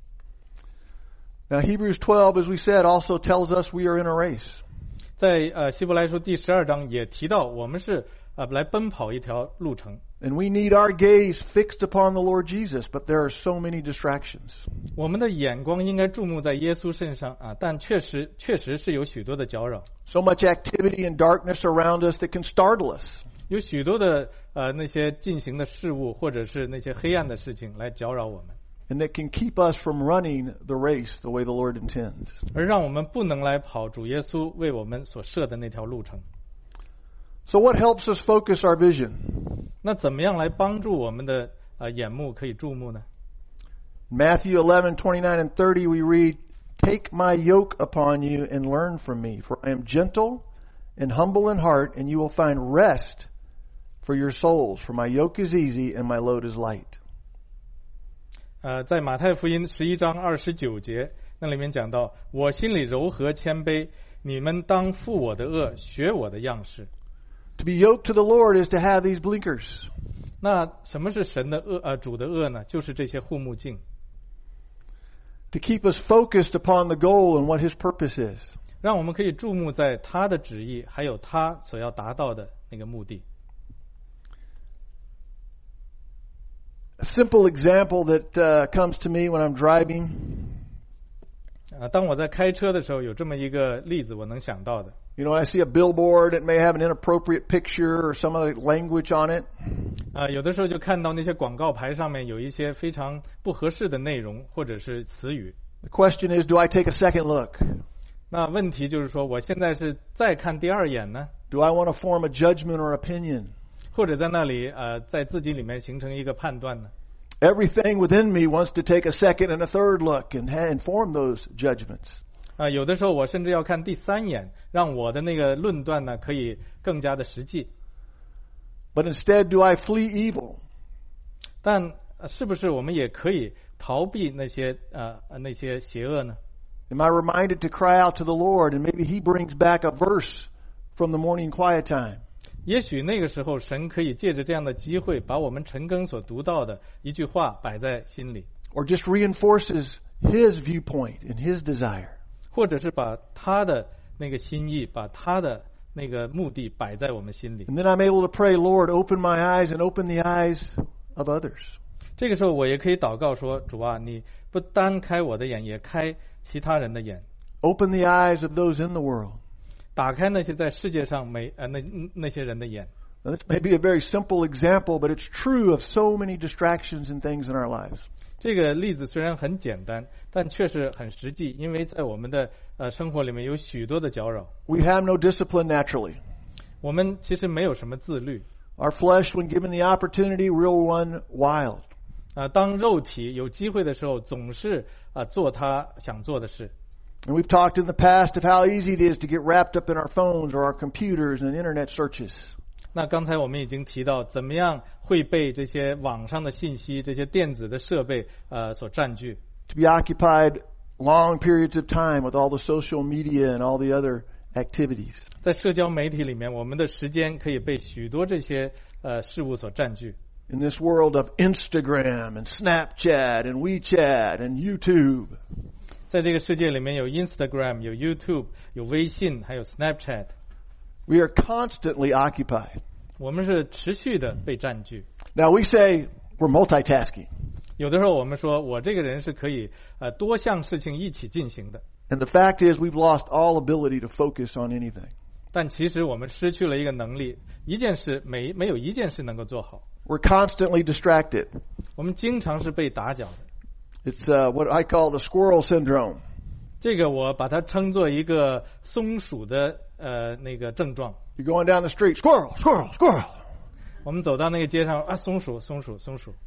Now, Hebrews 12, as we said, also tells us we are in a race. 在希伯来书第12章也提到，我们是来奔跑一条路程。 And we need our gaze fixed upon the Lord Jesus, but there are so many distractions. 我们的眼光应该注目在耶稣身上啊，但确实是有许多的搅扰， So much activity and darkness around us that can startle us. 有许多的那些进行的事物，或者是那些黑暗的事情来搅扰我们， And that can keep us from running the race the way the Lord intends. 而让我们不能来跑主耶稣为我们所设的那条路程。 So what helps us focus our vision? 那怎么样来帮助我们的眼目可以注目呢？ Matthew 11:29 and 30 we read, "Take my yoke upon you and learn from me, for I am gentle and humble in heart, and you will find rest for your souls, for my yoke is easy and my load is light." 在马太福音11章29节，那里面讲到，我心里柔和谦卑，你们当负我的恶，学我的样式。 To be yoked to the Lord is to have these blinkers. 那什么是神的恶主的恶呢？就是这些护目镜， To keep us focused upon the goal and what His purpose is. 让我们可以注目在他的旨意，还有他所要达到的那个目的。 A simple example that comes to me when I'm driving. 当我在开车的时候，有这么一个例子我能想到的。 You know, I see a billboard that may have an inappropriate picture or some other language on it. 有的时候就看到那些广告牌上面有一些非常不合适的内容或者是词语。 The question is, do I take a second look? 那问题就是说，我现在是再看第二眼呢， Do I want to form a judgment or opinion? 或者在那里在自己里面形成一个判断呢？ Everything within me wants to take a second and a third look and form those judgments. 有的时候我甚至要看第三眼，让我的那个论断呢可以更加的实际。 But instead, do I flee evil? 但是不是我们也可以逃避那些邪恶呢？ Am I reminded to cry out to the Lord, and maybe He brings back a verse from the morning quiet time? 也许那个时候神可以借着这样的机会，把我们晨更所读到的一句话摆在心里， Or just reinforces His viewpoint and His desire. 或者是把他的那个心意，把他的那个目的摆在我们心里。 And then I'm able to pray, Lord, open my eyes and open the eyes of others. 这个时候我也可以祷告说，主啊，你不单开我的眼，也开其他人的眼， Open the eyes of those in the world. 打开那些在世界上那些人的眼。 Now, this may be a very simple example, but it's true of so many distractions and things in our lives. 这个例子虽然很简单，但确实很实际，因为在我们的生活里面有许多的搅扰。 We have no discipline naturally. 我们其实没有什么自律。 Our flesh, when given the opportunity, will run wild. 当肉体有机会的时候，总是做他想做的事。 And we've talked in the past of how easy it is to get wrapped up in our phones or our computers and internet searches. 那刚才我们已经提到，怎么样会被这些网上的信息、这些电子的设备所占据。 To be occupied long periods of time with all the social media and all the other activities. 在社交媒体里面，我们的时间可以被许多这些事物所占据。 In this world of Instagram and Snapchat and WeChat and YouTube. 在这个世界里面有 Instagram， 有 YouTube， 有微信，还有 Snapchat。 We are constantly occupied. 我们是持续的被占据。 Now we say we're multitasking. 有的时候我们说，我这个人是可以多项事情一起进行的。 And the fact is we've lost all ability to focus on anything. 但其实我们失去了一个能力，一件事没有一件事能够做好。 We're constantly distracted. 我们经常是被打搅的。 It's what I call the squirrel syndrome. 这个我把它称作一个松鼠的那个症状。 You're going down the street, squirrel, squirrel, squirrel. 我们走到那个街上松鼠，松鼠，松鼠。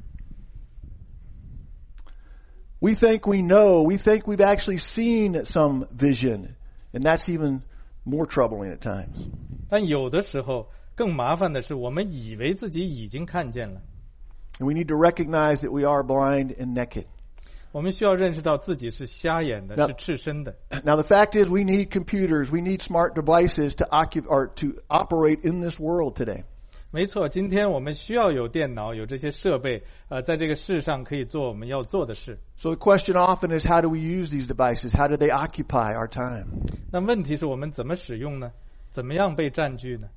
We think we know. We think we've actually seen some vision. And that's even more troubling at times. 但有的时候更麻烦的是，我们以为自己已经看见了。 And we need to recognize that we are blind and naked. 我们需要认识到自己是瞎眼的， Now- 是赤身的。 Now the fact is we need computers. We need smart devices to operate in this world today. 没错，今天我们需要有电脑，有这些设备，在这个世上可以做我们要做的事。 So the question often is, how do we use these devices? How do they occupy our time? 那问题是我们怎么使用呢？怎么样被占据呢？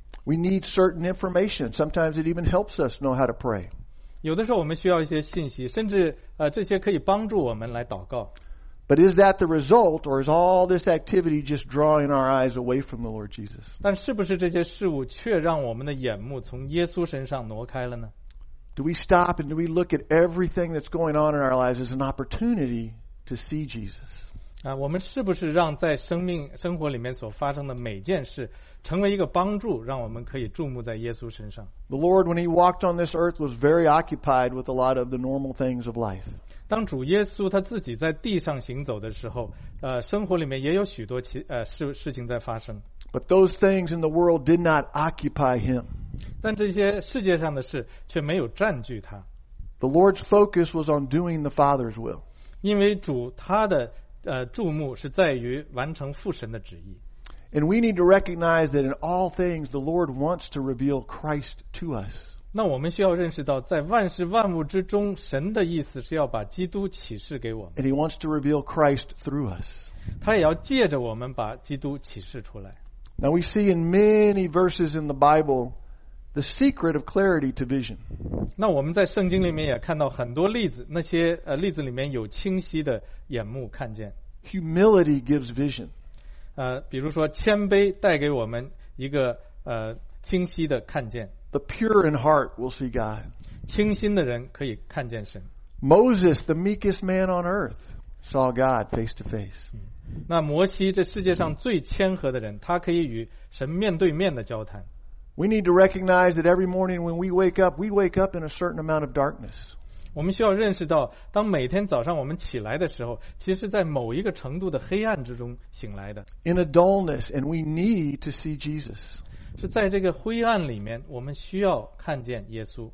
We need certain information. Sometimes it even helps us know how to pray. 有的时候我们需要一些信息，甚至这些可以帮助我们来祷告。 But is that the result, or is all this activity just drawing our eyes away from the Lord Jesus? 但是不是这些事物却让我们的眼目从耶稣身上挪开了呢？ Do we stop and do we look at everything that's going on in our lives as an opportunity to see Jesus? 我们是不是让在生活里面所发生的每件事成为一个帮助，让我们可以注目在耶稣身上？ The Lord, when He walked on this earth, was very occupied with a lot of the normal things of life. 当主耶稣他自己在地上行走的时候，生活里面也有许多事情在发生。 But those things in the world did not occupy Him. 但这些世界上的事却没有占据他。 The Lord's focus was on doing the Father's will. 因为主他的注目是在于完成父神的旨意。 And we need to recognize that in all things the Lord wants to reveal Christ to us. 那我们需要认识到，在万事万物之中，神的意思是要把基督启示给我们。 And He wants to reveal Christ through us. 他也要借着我们把基督启示出来。 Now we see in many verses in the Bible the secret of clarity to vision. 那我们在圣经里面也看到很多例子，那些例子里面有清晰的眼目看见。 Humility gives vision. 比如说谦卑带给我们一个清晰的看见。 The pure in heart will see God. 清心的人可以看见神。 Moses, the meekest man on earth, saw God face to face. 那摩西这世界上最谦和的人，他可以与神面对面的交谈。 We need to recognize that every morning when we wake up in a certain amount of darkness. 我们需要认识到，当每天早上我们起来的时候，其实在某一个程度的黑暗之中醒来的。 In a dullness, and we need to see Jesus. 是在这个灰暗里面，我们需要看见耶稣。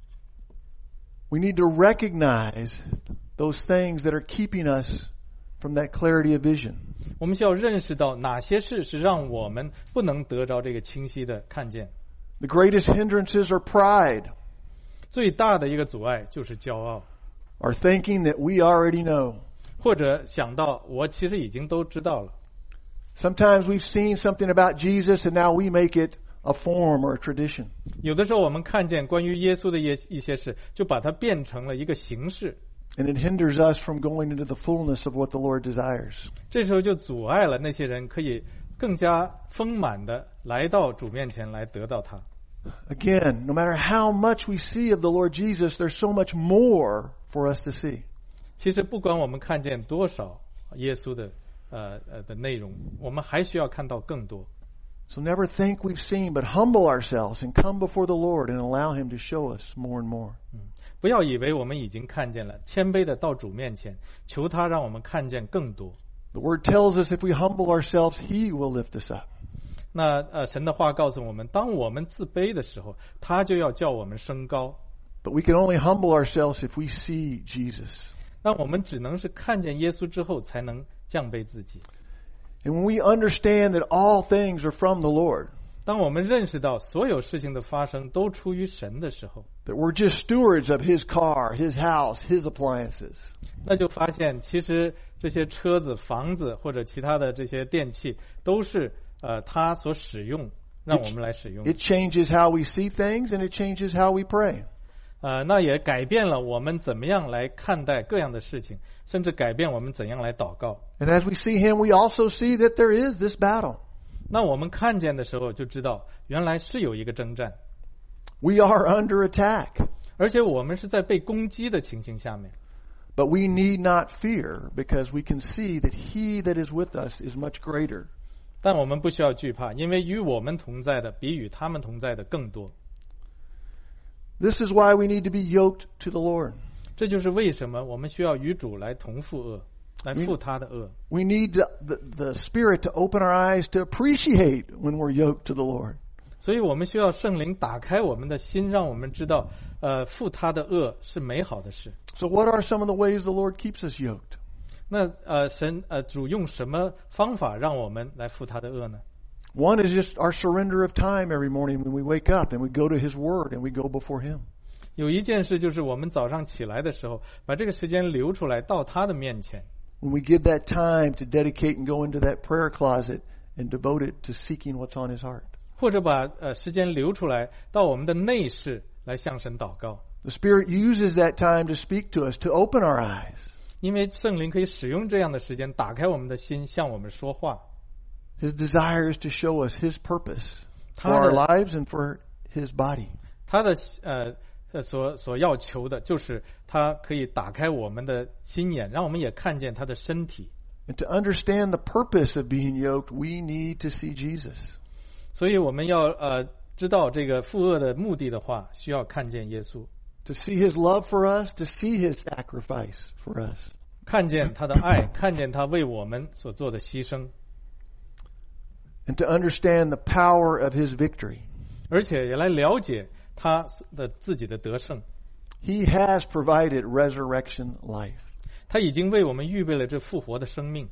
We need to recognize those things that are keeping us from that clarity of vision. 我们需要认识到哪些事是让我们不能得着这个清晰的看见。 The greatest hindrances are pride, 最大的一个阻碍就是骄傲， are thinking that we already know. 或者想到我其实已经都知道了。 Sometimes we've seen something about Jesus and now we make it a form or a tradition. 有的时候我们看见关于耶稣的一些事，就把它变成了一个形式。 And it hinders us from going into the fullness of what the Lord desires. 这时候就阻碍了那些人可以更加丰满的来到主面前来得到他。 Again, no matter how much we see of the Lord Jesus, there's so much more for us to see. 其实不管我们看见多少耶稣的内容，我们还需要看到更多。 So never think we've seen, but humble ourselves and come before the Lord and allow Him to show us more and more. 不要以为我们已经看见了，谦卑的到主面前，求他让我们看见更多。 The Word tells us if we humble ourselves, He will lift us up. 那神的话告诉我们，当我们自卑的时候，他就要叫我们升高。 But we can only humble ourselves if we see Jesus. 那我们只能是看见耶稣之后，才能降卑自己。 And when we understand that all things are from the Lord, 当我们认识到所有事情的发生都出于神的时候， that we're just stewards of His car, His house, His appliances, 那就发现其实这些车子、房子或者其他的这些电器都是他所使用，让我们来使用。 it changes how we see things and it changes how we pray. 那也改变了我们怎么样来看待各样的事情，甚至改变我们怎样来祷告。 And as we see Him, we also see that there is this battle. 那我们看见的时候就知道，原来是有一个征战， We are under attack, 而且我们是在被攻击的情形下面。 but we need not fear because we can see that He that is with us is much greater. 但我们不需要惧怕，因为与我们同在的比与他们同在的更多。 This is why we need to be yoked to the Lord. 这就是为什么我们需要与主来同负恶，来负他的恶。 We need the Spirit to open our eyes to appreciate when we're yoked to the Lord. 所以我们需要圣灵打开我们的心，让我们知道，负他的恶是美好的事。 So what are some of the ways the Lord keeps us yoked? 那主用什么方法让我们来负他的恶呢？ One is just our surrender of time every morning when we wake up and we go to His Word and we go before Him. 有一件事就是我们早上起来的时候，把这个时间留出来到他的面前。 When we give that time to dedicate and go into that prayer closet and devote it to seeking what's on His heart. 或者把时间留出来到我们的内室来向神祷告。 The Spirit uses that time to speak to us, to open our eyes. 因为圣灵可以使用这样的时间打开我们的心，向我们说话。 His desire is to show us His purpose for our lives and for His body. 他的所要求的就是他可以打开我们的心眼，让我们也看见他的身体。 And to understand the purpose of being yoked, we need to see Jesus. 所以我们要知道这个负軛的目的的话，需要看见耶稣。 To see His love for us, to see His sacrifice for us. 看见他的爱，看见他为我们所做的牺牲。 And to understand the power of His victory. 而且也来了解他的自己的得胜。 He has provided resurrection life. 他已经为我们预备了这复活的生命。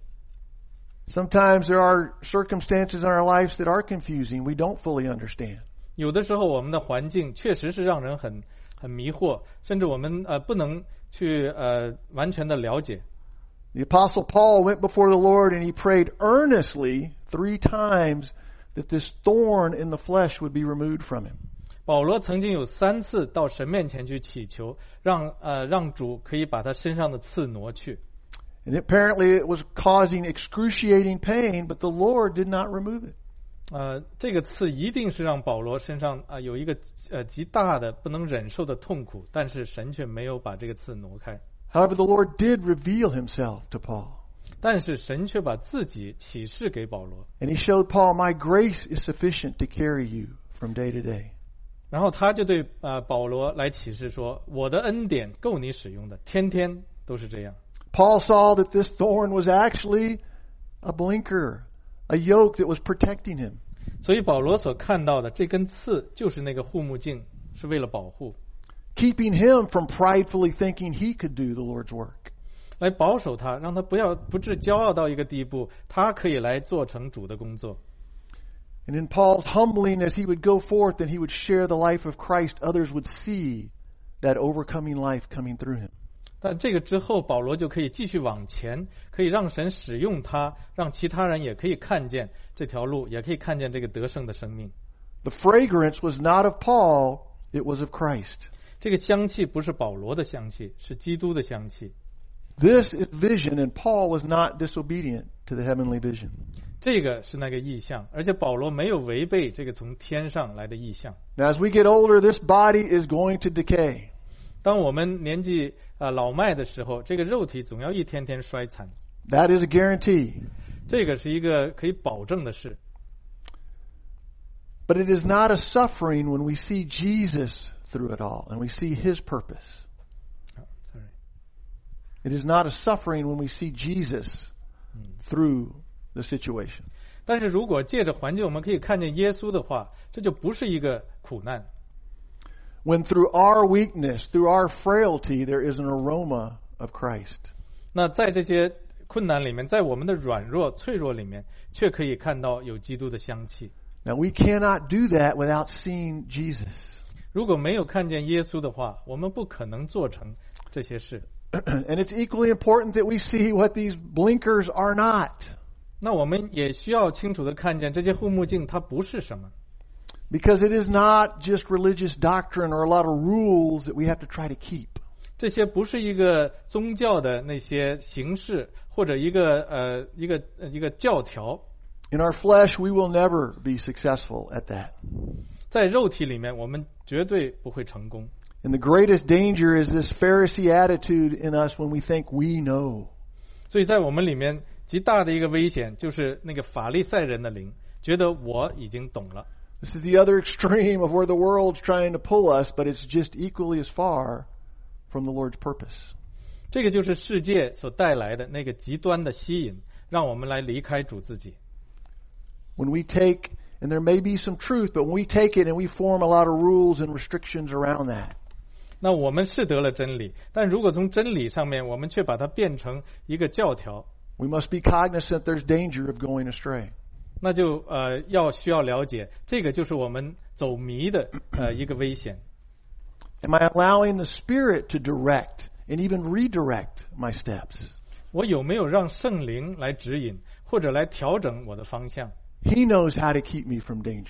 Sometimes there are circumstances in our lives that are confusing. We don't fully understand. 有的时候我们的环境确实是让人很迷惑，甚至我们不能去完全的了解。 The Apostle Paul went before the Lord and he prayed earnestly 3 times that this thorn in the flesh would be removed from him. 保罗曾经有3次到神面前去祈求，让主可以把他身上的刺挪去。 And apparently it was causing excruciating pain, but the Lord did not remove it. 这个刺一定是让保罗身上有一个极大的不能忍受的痛苦，但是神却没有把这个刺挪开。 However, the Lord did reveal Himself to Paul. 但是神却把自己启示给保罗。 And He showed Paul, my grace is sufficient to carry you from day to day. 然后他就对保罗来启示说，我的恩典够你使用的，天天都是这样。 Paul saw that this thorn was actually a blinker, a yoke that was protecting him. 所以保罗所看到的这根刺就是那个护目镜，是为了保护。 Keeping him from pridefully thinking he could do the Lord's work. 来保守他，让他不致骄傲到一个地步，他可以来做成主的工作。 And in Paul's humbling, as he would go forth and he would share the life of Christ, others would see that overcoming life coming through him. 但这个之后，保罗就可以继续往前，可以让神使用他，让其他人也可以看见这条路，也可以看见这个得胜的生命。 The fragrance was not of Paul, it was of Christ. 这个香气不是保罗的香气，是基督的香气。 This is vision, and Paul was not disobedient to the heavenly vision. 这个是那个意象，而且保罗没有违背这个从天上来的意象。 Now, as we get older, this body is going to decay. 当我们年纪老迈的时候，这个肉体总要一天天衰残。 That is a guarantee. 这个是一个可以保证的事。 But it is not a suffering when we see Jesus through it all and we see His purpose. It is not a suffering when we see Jesus through the situation. 但是如果借着环境我们可以看见耶稣的话，这就不是一个苦难。 When through our weakness, through our frailty, there is an aroma of Christ. 那在这些困难里面，在我们的软弱、脆弱里面，却可以看到有基督的香气。 Now, we cannot do that without seeing Jesus. 如果没有看见耶稣的话，我们不可能做成这些事。 And it's equally important that we see what these blinkers are not. 那我们也需要清楚的看见这些护目镜它不是什么。 Because it is not just religious doctrine or a lot of rules that we have to try to keep. 这些不是一个宗教的那些形式，或者一个教条。 In our flesh, we will never be successful at that. 在肉体里面，我们绝对不会成功。 And the greatest danger is this Pharisee attitude in us when we think we know. 所以在我们里面极大的一个危险，就是那个法利赛人的灵，觉得我已经懂了。 This is the other extreme of where the world's trying to pull us, but it's just equally as far from the Lord's purpose. 这个就是世界所带来的那个极端的吸引，让我们来离开主自己。 When we take, and there may be some truth, but when we take it and we form a lot of rules and restrictions around that. 那我们是得了真理，但如果从真理上面，我们却把它变成一个教条， We must be cognizant there's danger of going astray. 那就需要了解，这个就是我们走迷的一个危险。 Am I allowing the Spirit to direct and even redirect my steps? 我有没有让圣灵来指引，或者来调整我的方向？ He knows how to keep me from danger.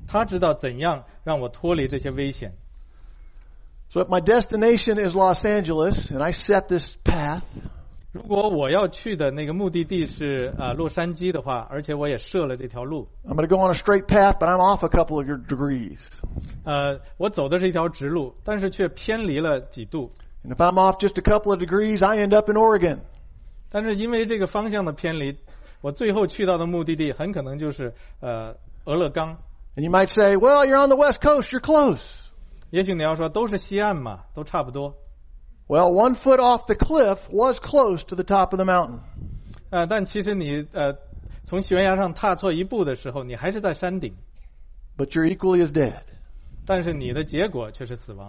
他知道怎样让我脱离这些危险。 So if my destination is Los Angeles and I set this path, 如果我要去的那个目的地是洛杉矶的话，而且我也设了这条路， I'm going to go on a straight path, but I'm off a couple of degrees. 我走的是一条直路，但是却偏离了几度。 And if I'm off just a couple of degrees, I end up in Oregon. 但是因为这个方向的偏离，我最后去到的目的地很可能就是俄勒冈。 And you might say, well, you're on the West Coast, you're close. 也许你要说都是西岸嘛，都差不多。 Well, 1 foot off the cliff was close to the top of the mountain. 但其实你从悬崖上踏错一步的时候，你还是在山顶。 But you're equally as dead. 但是你的结果却是死亡。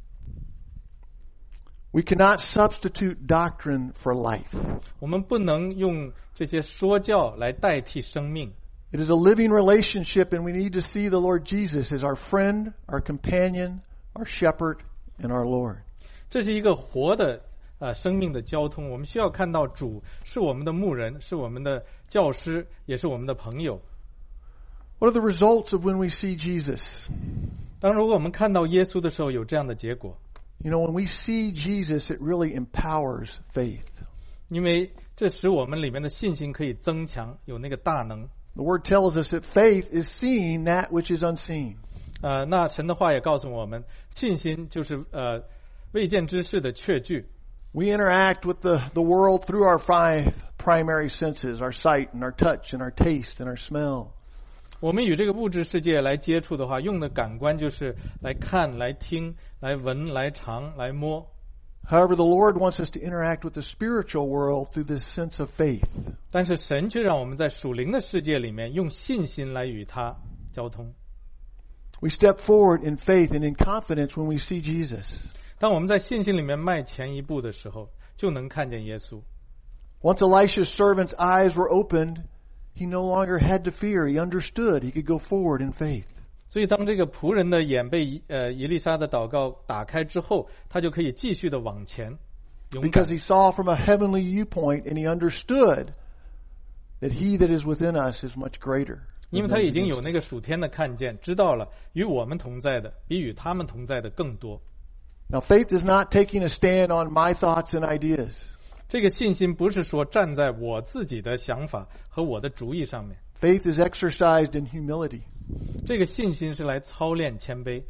We cannot substitute doctrine for life. 我们不能用这些说教来代替生命。 It is a living relationship, and we need to see the Lord Jesus as our friend, our companion, our shepherd, and our Lord. 这是一个活的生命的交通，我们需要看到主是我们的牧人，是我们的教师，也是我们的朋友。 What are the results of when we see Jesus? 当如果我们看到耶稣的时候，有这样的结果。 You know, when we see Jesus, it really empowers faith. 因为这使我们里面的信心可以增强，有那个大能。 The Word tells us that faith is seeing that which is unseen. 那神的话也告诉我们，信心就是未见之事的确据。 We interact with the world through our 5 primary senses, our sight and our touch and our taste and our smell. 我们与这个物质世界来接触的话，用的感官就是来看、来听、来闻、来尝、来摸。 However, the Lord wants us to interact with the spiritual world through this sense of faith. 但是神却让我们在属灵的世界里面用信心来与他交通。 We step forward in faith and in confidence when we see Jesus. 当我们在信心里面迈前一步的时候，就能看见耶稣。 Once Elisha's servant's eyes were opened, he no longer had to fear. He understood. He could go forward in faith. 所以当这个仆人的眼被以利沙的祷告打开之后，他就可以继续的往前，勇敢。 Because he saw from a heavenly viewpoint and he understood that he that is within us is much greater. 因为他已经有那个属天的看见，知道了与我们同在的比与他们同在的更多。 Now, faith is not taking a stand on my thoughts and ideas. 这个信心不是说站在我自己的想法和我的主意上面， Faith is exercised in humility. 这个信心是来操练谦卑。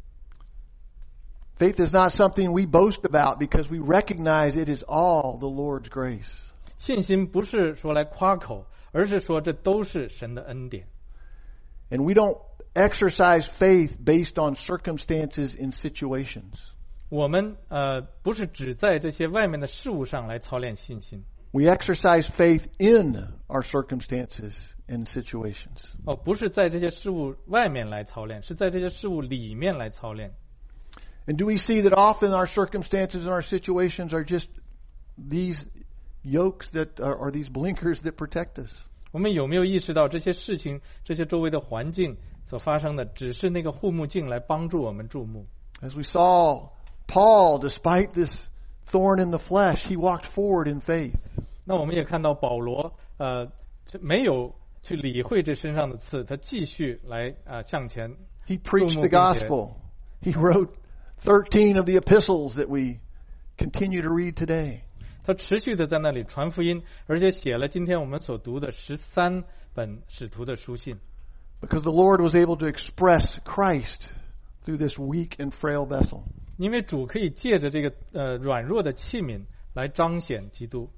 Faith is not something we boast about because we recognize it is all the Lord's grace. 信心不是说来夸口，而是说这都是神的恩典。 And we don't exercise faith based on circumstances and situations. 我们不是只在这些外面的事物上来操练信心。 We exercise faith in our circumstances and situations. 不是在这些事物外面来操练，是在这些事物里面来操练。 And do we see that often our circumstances and our situations are just these yokes that are these blinkers that protect us? 我们有没有意识到这些事情，这些周围的环境所发生的，只是那个护目镜来帮助我们注目？ As we saw Paul, despite this thorn in the flesh, he walked forward in faith. 那我们也看到保罗，没有去理会这身上的刺，他继续来向前。 He preached the gospel. He wrote 13 of the epistles that we continue to read today. 他持续的在那里传福音，而且写了今天我们所读的13本使徒的书信。 Because the Lord was able to express Christ through this weak and frail vessel. 因为主可以借着这个软弱的器皿来彰显基督。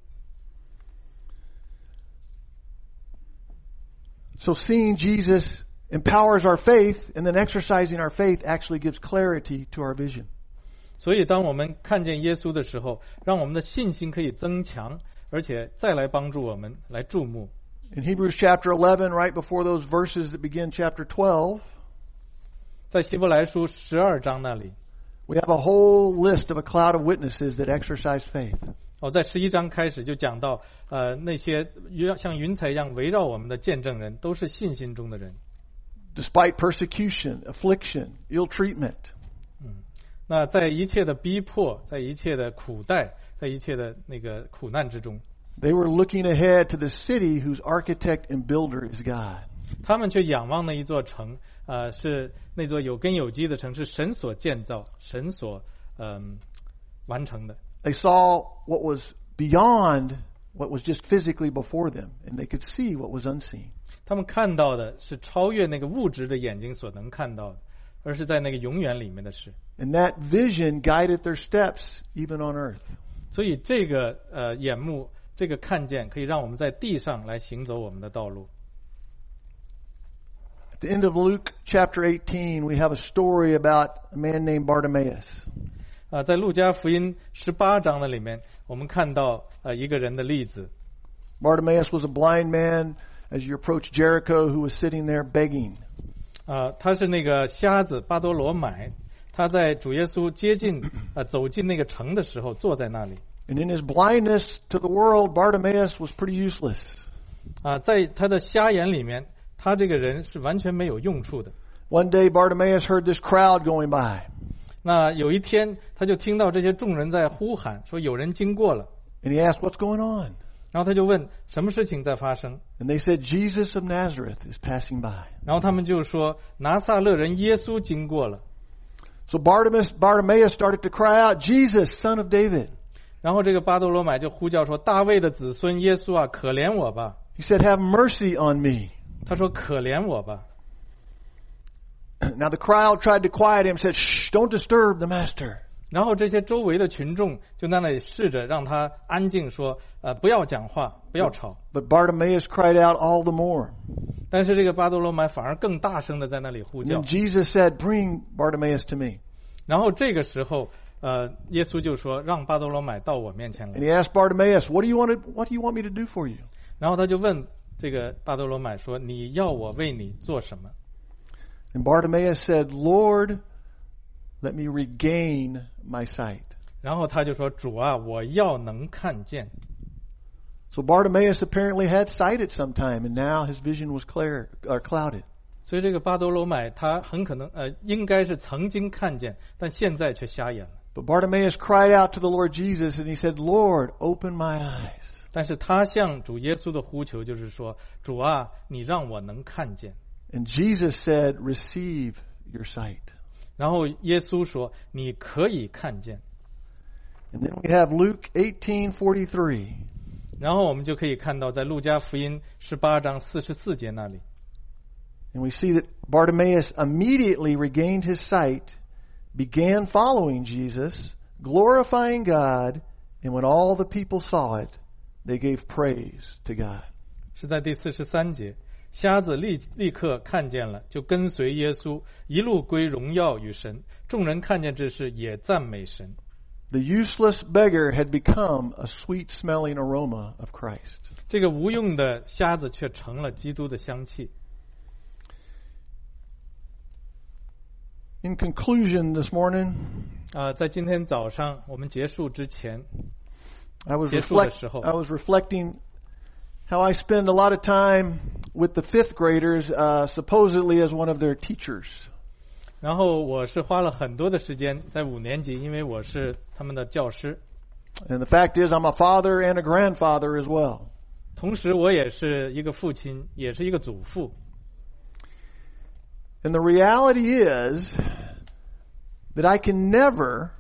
So seeing Jesus empowers our faith, and then exercising our faith actually gives clarity to our vision. 所以当我们看见耶稣的时候，让我们的信心可以增强，而且再来帮助我们来注目。 In Hebrews chapter 11, right before those verses that begin chapter 12, 在希伯来书12章那里， we have a whole list of a cloud of witnesses that exercise faith. 在11章开始就讲到，那些像云彩一样围绕我们的见证人，都是信心中的人。 Despite persecution, affliction, ill treatment. 那在一切的逼迫，在一切的苦待，在一切的那个苦难之中， They were looking ahead to the city whose architect and builder is God. 他们却仰望那一座城， 是那座有根有基的城，是神所建造，神所完成的。 They saw what was beyond what was just physically before them, and they could see what was unseen. 他们看到的是超越那个物质的眼睛所能看到的，而是在那个永远里面的事。 And that vision guided their steps even on earth. 所以这个眼目，这个看见，可以让我们在地上来行走我们的道路。 At the end of Luke chapter 18, we have a story about a man named Bartimaeus. 在路加福音18章的里面，我们看到一个人的例子。 Bartimaeus was a blind man as you approach Jericho who was sitting there begging. 他是那个瞎子巴多罗买，他在主耶稣走进那个城的时候，坐在那里。 And in his blindness to the world, Bartimaeus was pretty useless. 在他的瞎眼里面，他这个人是完全没有用处的。 One day, Bartimaeus heard this crowd going by. 那有一天，他就听到这些众人在呼喊，说有人经过了。 And he asked, "What's going on?" 然后他就问什么事情在发生。 And they said, "Jesus of Nazareth is passing by." 然后他们就说拿撒勒人耶稣经过了。 So Bartimaeus started to cry out, "Jesus, son of David." 然后这个巴多罗买就呼叫说大卫的子孙耶稣啊，可怜我吧。 He said, "Have mercy on me." 他说可怜我吧。 Now the crowd tried to quiet him, said, "Shh, don't disturb the master." 然后这些周围的群众就在那里试着让他安静，说不要讲话，不要吵。 But Bartimaeus cried out all the more. 但是这个巴多罗买反而更大声的在那里呼 And 叫。 then Jesus said, "Bring Bartimaeus to me." 然后这个时候耶稣就说让巴多罗买到我面前 And 来。 he asked Bartimaeus, "What do you want me to do for you?" 然后他就问这个巴多罗买说你要我为你做什么？ And Bartimaeus said, "Lord, let me regain my sight." 然后他就说主啊，我要能看见。 So Bartimaeus apparently had sight at some time, and now his vision was clouded. 所以这个巴多罗买他很可能应该是曾经看见，但现在却瞎眼了。 But Bartimaeus cried out to the Lord Jesus, and he said, "Lord, open my eyes." 但是他向主耶稣的呼求就是说主啊，你让我能看见。 And Jesus said, "Receive your sight." 然后耶稣说你可以看见。 And then we have Luke 18:43. 然后我们就可以看到在路加福音18章44节那里， And we see that Bartimaeus immediately regained his sight, began following Jesus, glorifying God, and when all the people saw it, they gave praise to God. 是在第43节，瞎子立刻看见了，就跟随耶稣，一路归荣耀与神。众人看见这事，也赞美神。 The useless beggar had become a sweet-smelling aroma of Christ. 这个无用的瞎子却成了基督的香气。 In conclusion this morning, 在今天早上我们结束之前， I was 结束的时候， reflecting how I spend a lot of time with the fifth graders, supposedly as one of their teachers. 然后我是花了很多的时间在5年级，因为我是他们的教师。 And the fact is, I'm a father and a grandfather as well. 同时我也是一个父亲，也是一个祖父。 And the reality is that I can never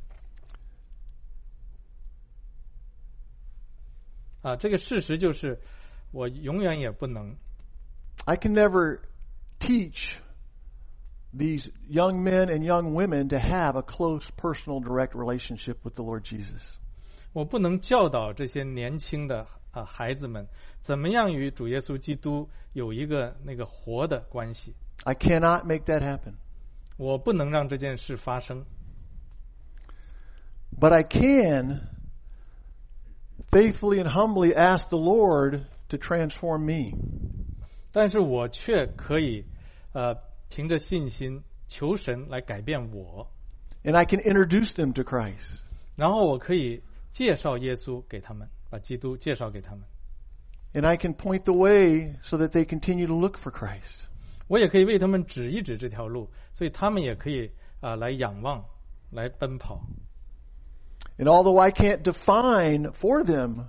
啊，这个事实就是我永远也不能 I can never teach these young men and young women to have a close, personal, direct relationship with the Lord Jesus. 我不能教导这些年轻的孩子们怎么样与主耶稣基督有一个那个活的关系。 I cannot make that happen. 我不能让这件事发生。 But I can faithfully and humbly ask the Lord to transform me. 但是我却可以凭着信心求神来改变我， And I can introduce them to Christ. 然后我可以介绍耶稣给他们，把基督介绍给他们。 And I can point the way so that they continue to look for Christ. 我也可以为他们指一指这条路，所以他们也可以来仰望，来奔跑。 And although I can't define for them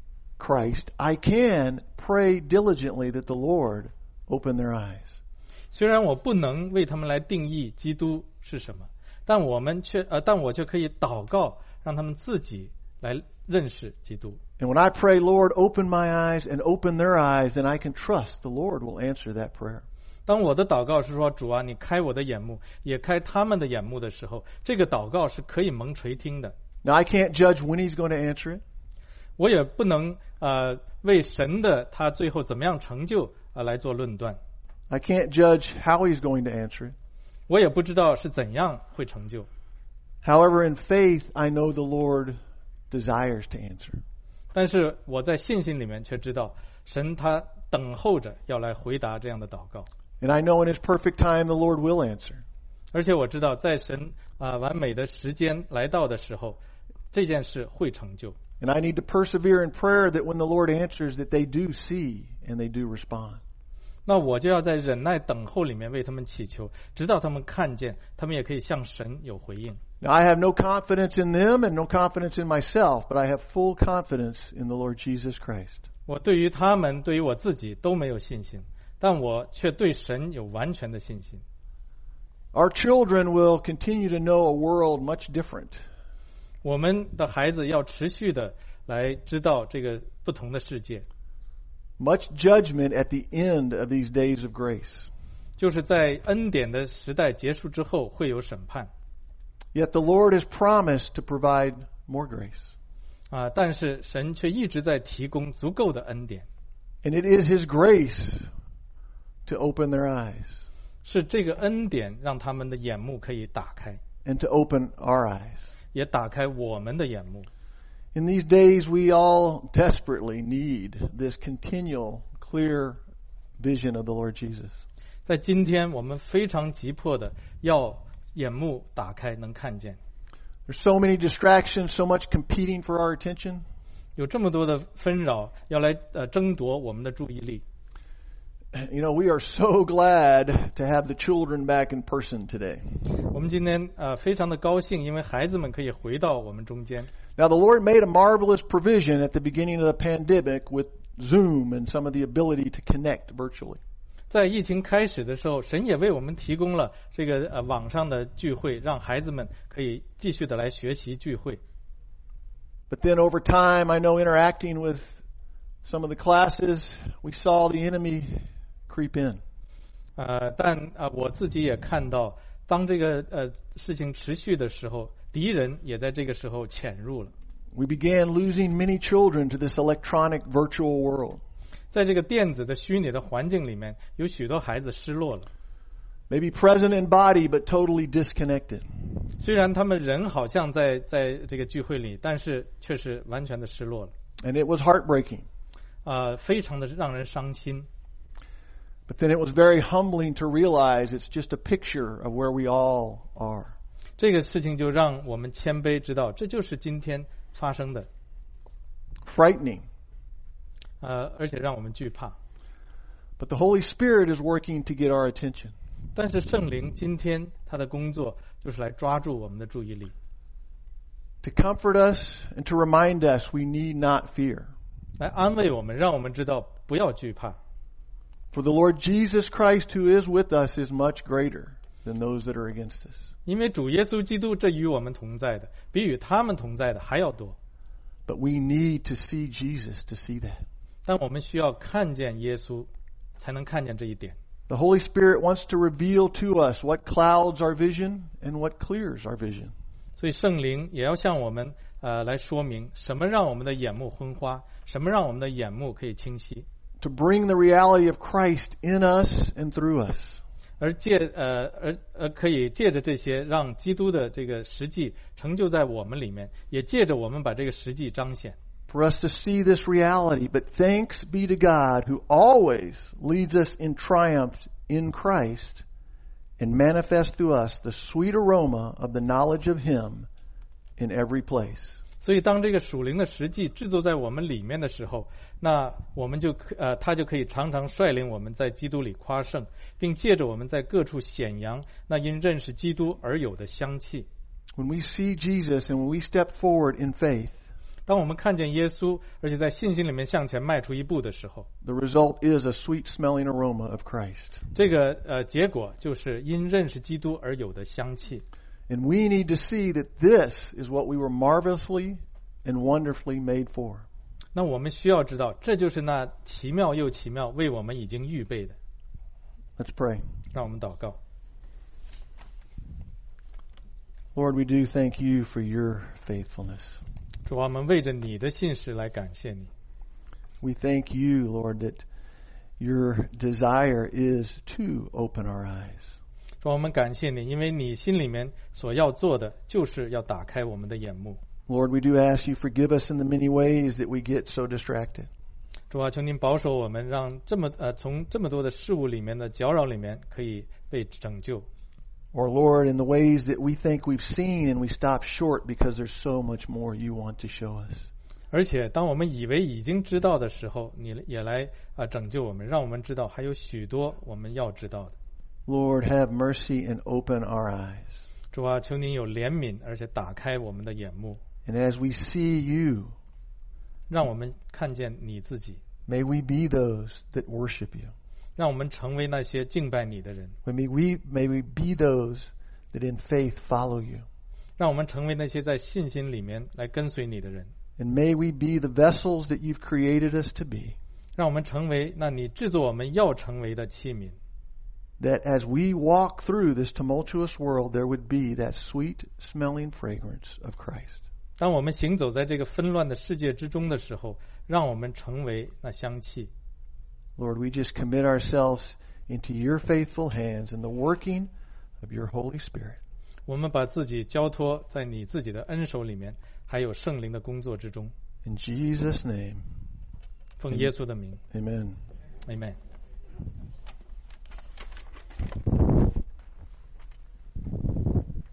Christ, I can pray diligently that the Lord open their eyes. 虽然我不能为他们来定义基督是什么，但我却可以祷告，让他们自己来认识基督。 And when I pray, Lord, open my eyes and open their eyes, then I can trust the Lord will answer that prayer. 当我的祷告是说，主啊，你开我的眼目，也开他们的眼目的时候，这个祷告是可以蒙垂听的。 Now, I can't judge when he's going to answer it. 我也不能为神的他最后怎么样成就来做论断。 I can't judge how he's going to answer it. 我也不知道是怎样会成就。 However, in faith, I know the Lord desires to answer. 但是我在信心里面却知道，神他等候着要来回答这样的祷告。 And I know in his perfect time the Lord will answer. 而且我知道，在神完美的时间来到的时候，这件事会成就。 And I need to persevere in prayer that when the Lord answers that they do see and they do respond. 那我就要在忍耐等候里面为他们祈求，直到他们看见，他们也可以向神有回应。 Now, I have no confidence in them and no confidence in myself, but I have full confidence in the Lord Jesus Christ. 我对于他们，对于我自己都没有信心，但我却对神有完全的信心。 Our children will continue to know a world much different. 我们的孩子要持续的来知道这个不同的世界。 Much judgment at the end of these days of grace. 就是在恩典的时代结束之后会有审判。 Yet the Lord has promised to provide more grace. 但是神却一直在提供足够的恩典。 And it is His grace to open their eyes. 是这个恩典让他们的眼目可以打开。 And to open our eyes. 也打开我们的眼目。 In these days, we all desperately need this continual, clear vision of the Lord Jesus. 在今天，我们非常急迫的要眼目打开，能看见。 There's so many distractions, so much competing for our attention. 有这么多的纷扰，要来争夺我们的注意力。 You know, we are so glad to have the children back in person today. 我们今天非常的高兴，因为孩子们可以回到我们中间。 Now, the Lord made a marvelous provision at the beginning of the pandemic with Zoom and some of the ability to connect virtually. 在疫情开始的时候，神也为我们提供了这个网上的聚会，让孩子们可以继续的来学习聚会。 But then over time, I know interacting with some of the classes, we saw the enemy creep in. 但我自己也看到，当这个事情持续的时候，敌人也在这个时候潜入了。 We began losing many children to this electronic virtual world. 在这个电子的虚拟的环境里面，有许多孩子失落了。 Maybe present in body, but totally disconnected. 虽然他们人好像在这个聚会里，但是却是完全的失落了。 And it was heartbreaking. 非常的让人伤心。 But then it was very humbling to realize it's just a picture of where we all are. 这个事情就让我们谦卑，知道这就是今天发生的。 Frightening. 而且让我们惧怕。 But the Holy Spirit is working to get our attention. 但是圣灵今天他的工作就是来抓住我们的注意力。 To comfort us and to remind us we need not fear. 来安慰我们，让我们知道不要惧怕。 For the Lord Jesus Christ who is with us is much greater than those that are against us. 因为主耶稣基督这与我们同在的，比与他们同在的还要多。 But we need to see Jesus to see that. 但我们需要看见耶稣，才能看见这一点。 The Holy Spirit wants to reveal to us what clouds our vision and what clears our vision. 所以圣灵也要向我们来说明什么让我们的眼目昏花，什么让我们的眼目可以清晰。 To bring the reality of Christ in us and through us. 而可以借着这些，让基督的这个实际成就在我们里面，也借着我们把这个实际彰显。 For us to see this reality, but thanks be to God who always leads us in triumph in Christ and manifests through us the sweet aroma of the knowledge of Him in every place. 所以当这个属灵的实际制作在我们里面的时候，那我们他就可以常常率领我们在基督里夸胜，并借着我们在各处显扬那因认识基督而有的香气。 When we see Jesus and when we step forward in faith, 当我们看见耶稣，而且在信心里面向前迈出一步的时候， the result is a sweet-smelling aroma of Christ. 这个结果就是因认识基督而有的香气。 And we need to see that this is what we were marvelously and wonderfully made for. 那我们需要知道，这就是那奇妙又奇妙为我们已经预备的。 Let's pray. 让我们祷告。 Lord, we do thank you for your faithfulness. 主啊，我们为着你的信实来感谢你。 We thank you, Lord, that your desire is to open our eyes. 主啊，我们感谢你，因为你心里面所要做的就是要打开我们的眼目。 Lord, we do ask you forgive us in the many ways that we get so distracted. 主啊，求您保守我们，让从这么多的事物里面的搅扰里面可以被拯救。 Or Lord, in the ways that we think we've seen and we stop short because there's so much more you want to show us. 而且当我们以为已经知道的时候，你也来拯救我们，让我们知道还有许多我们要知道的。 Lord, have mercy and open our eyes. 主啊，求您有怜悯，而且打开我们的眼目， And as we see you, 让我们看见你自己， may we be those that worship you. 让我们成为那些敬拜你的人， May we be those that in faith follow you. 让我们成为那些在信心里面来跟随你的人， And may we be the vessels that you've created us to be. 让我们成为那你制作我们要成为的器皿。 That as we walk through this tumultuous world, there would be that sweet-smelling fragrance of Christ. 当我们行走在这个纷乱的世界之中的时候，让我们成为那香气。 Lord, we just commit ourselves into your faithful hands and the working of your Holy Spirit. 我们把自己交托在你自己的恩手里面，还有圣灵的工作之中。 In Jesus' name, 奉耶稣的名 amen. ，Amen。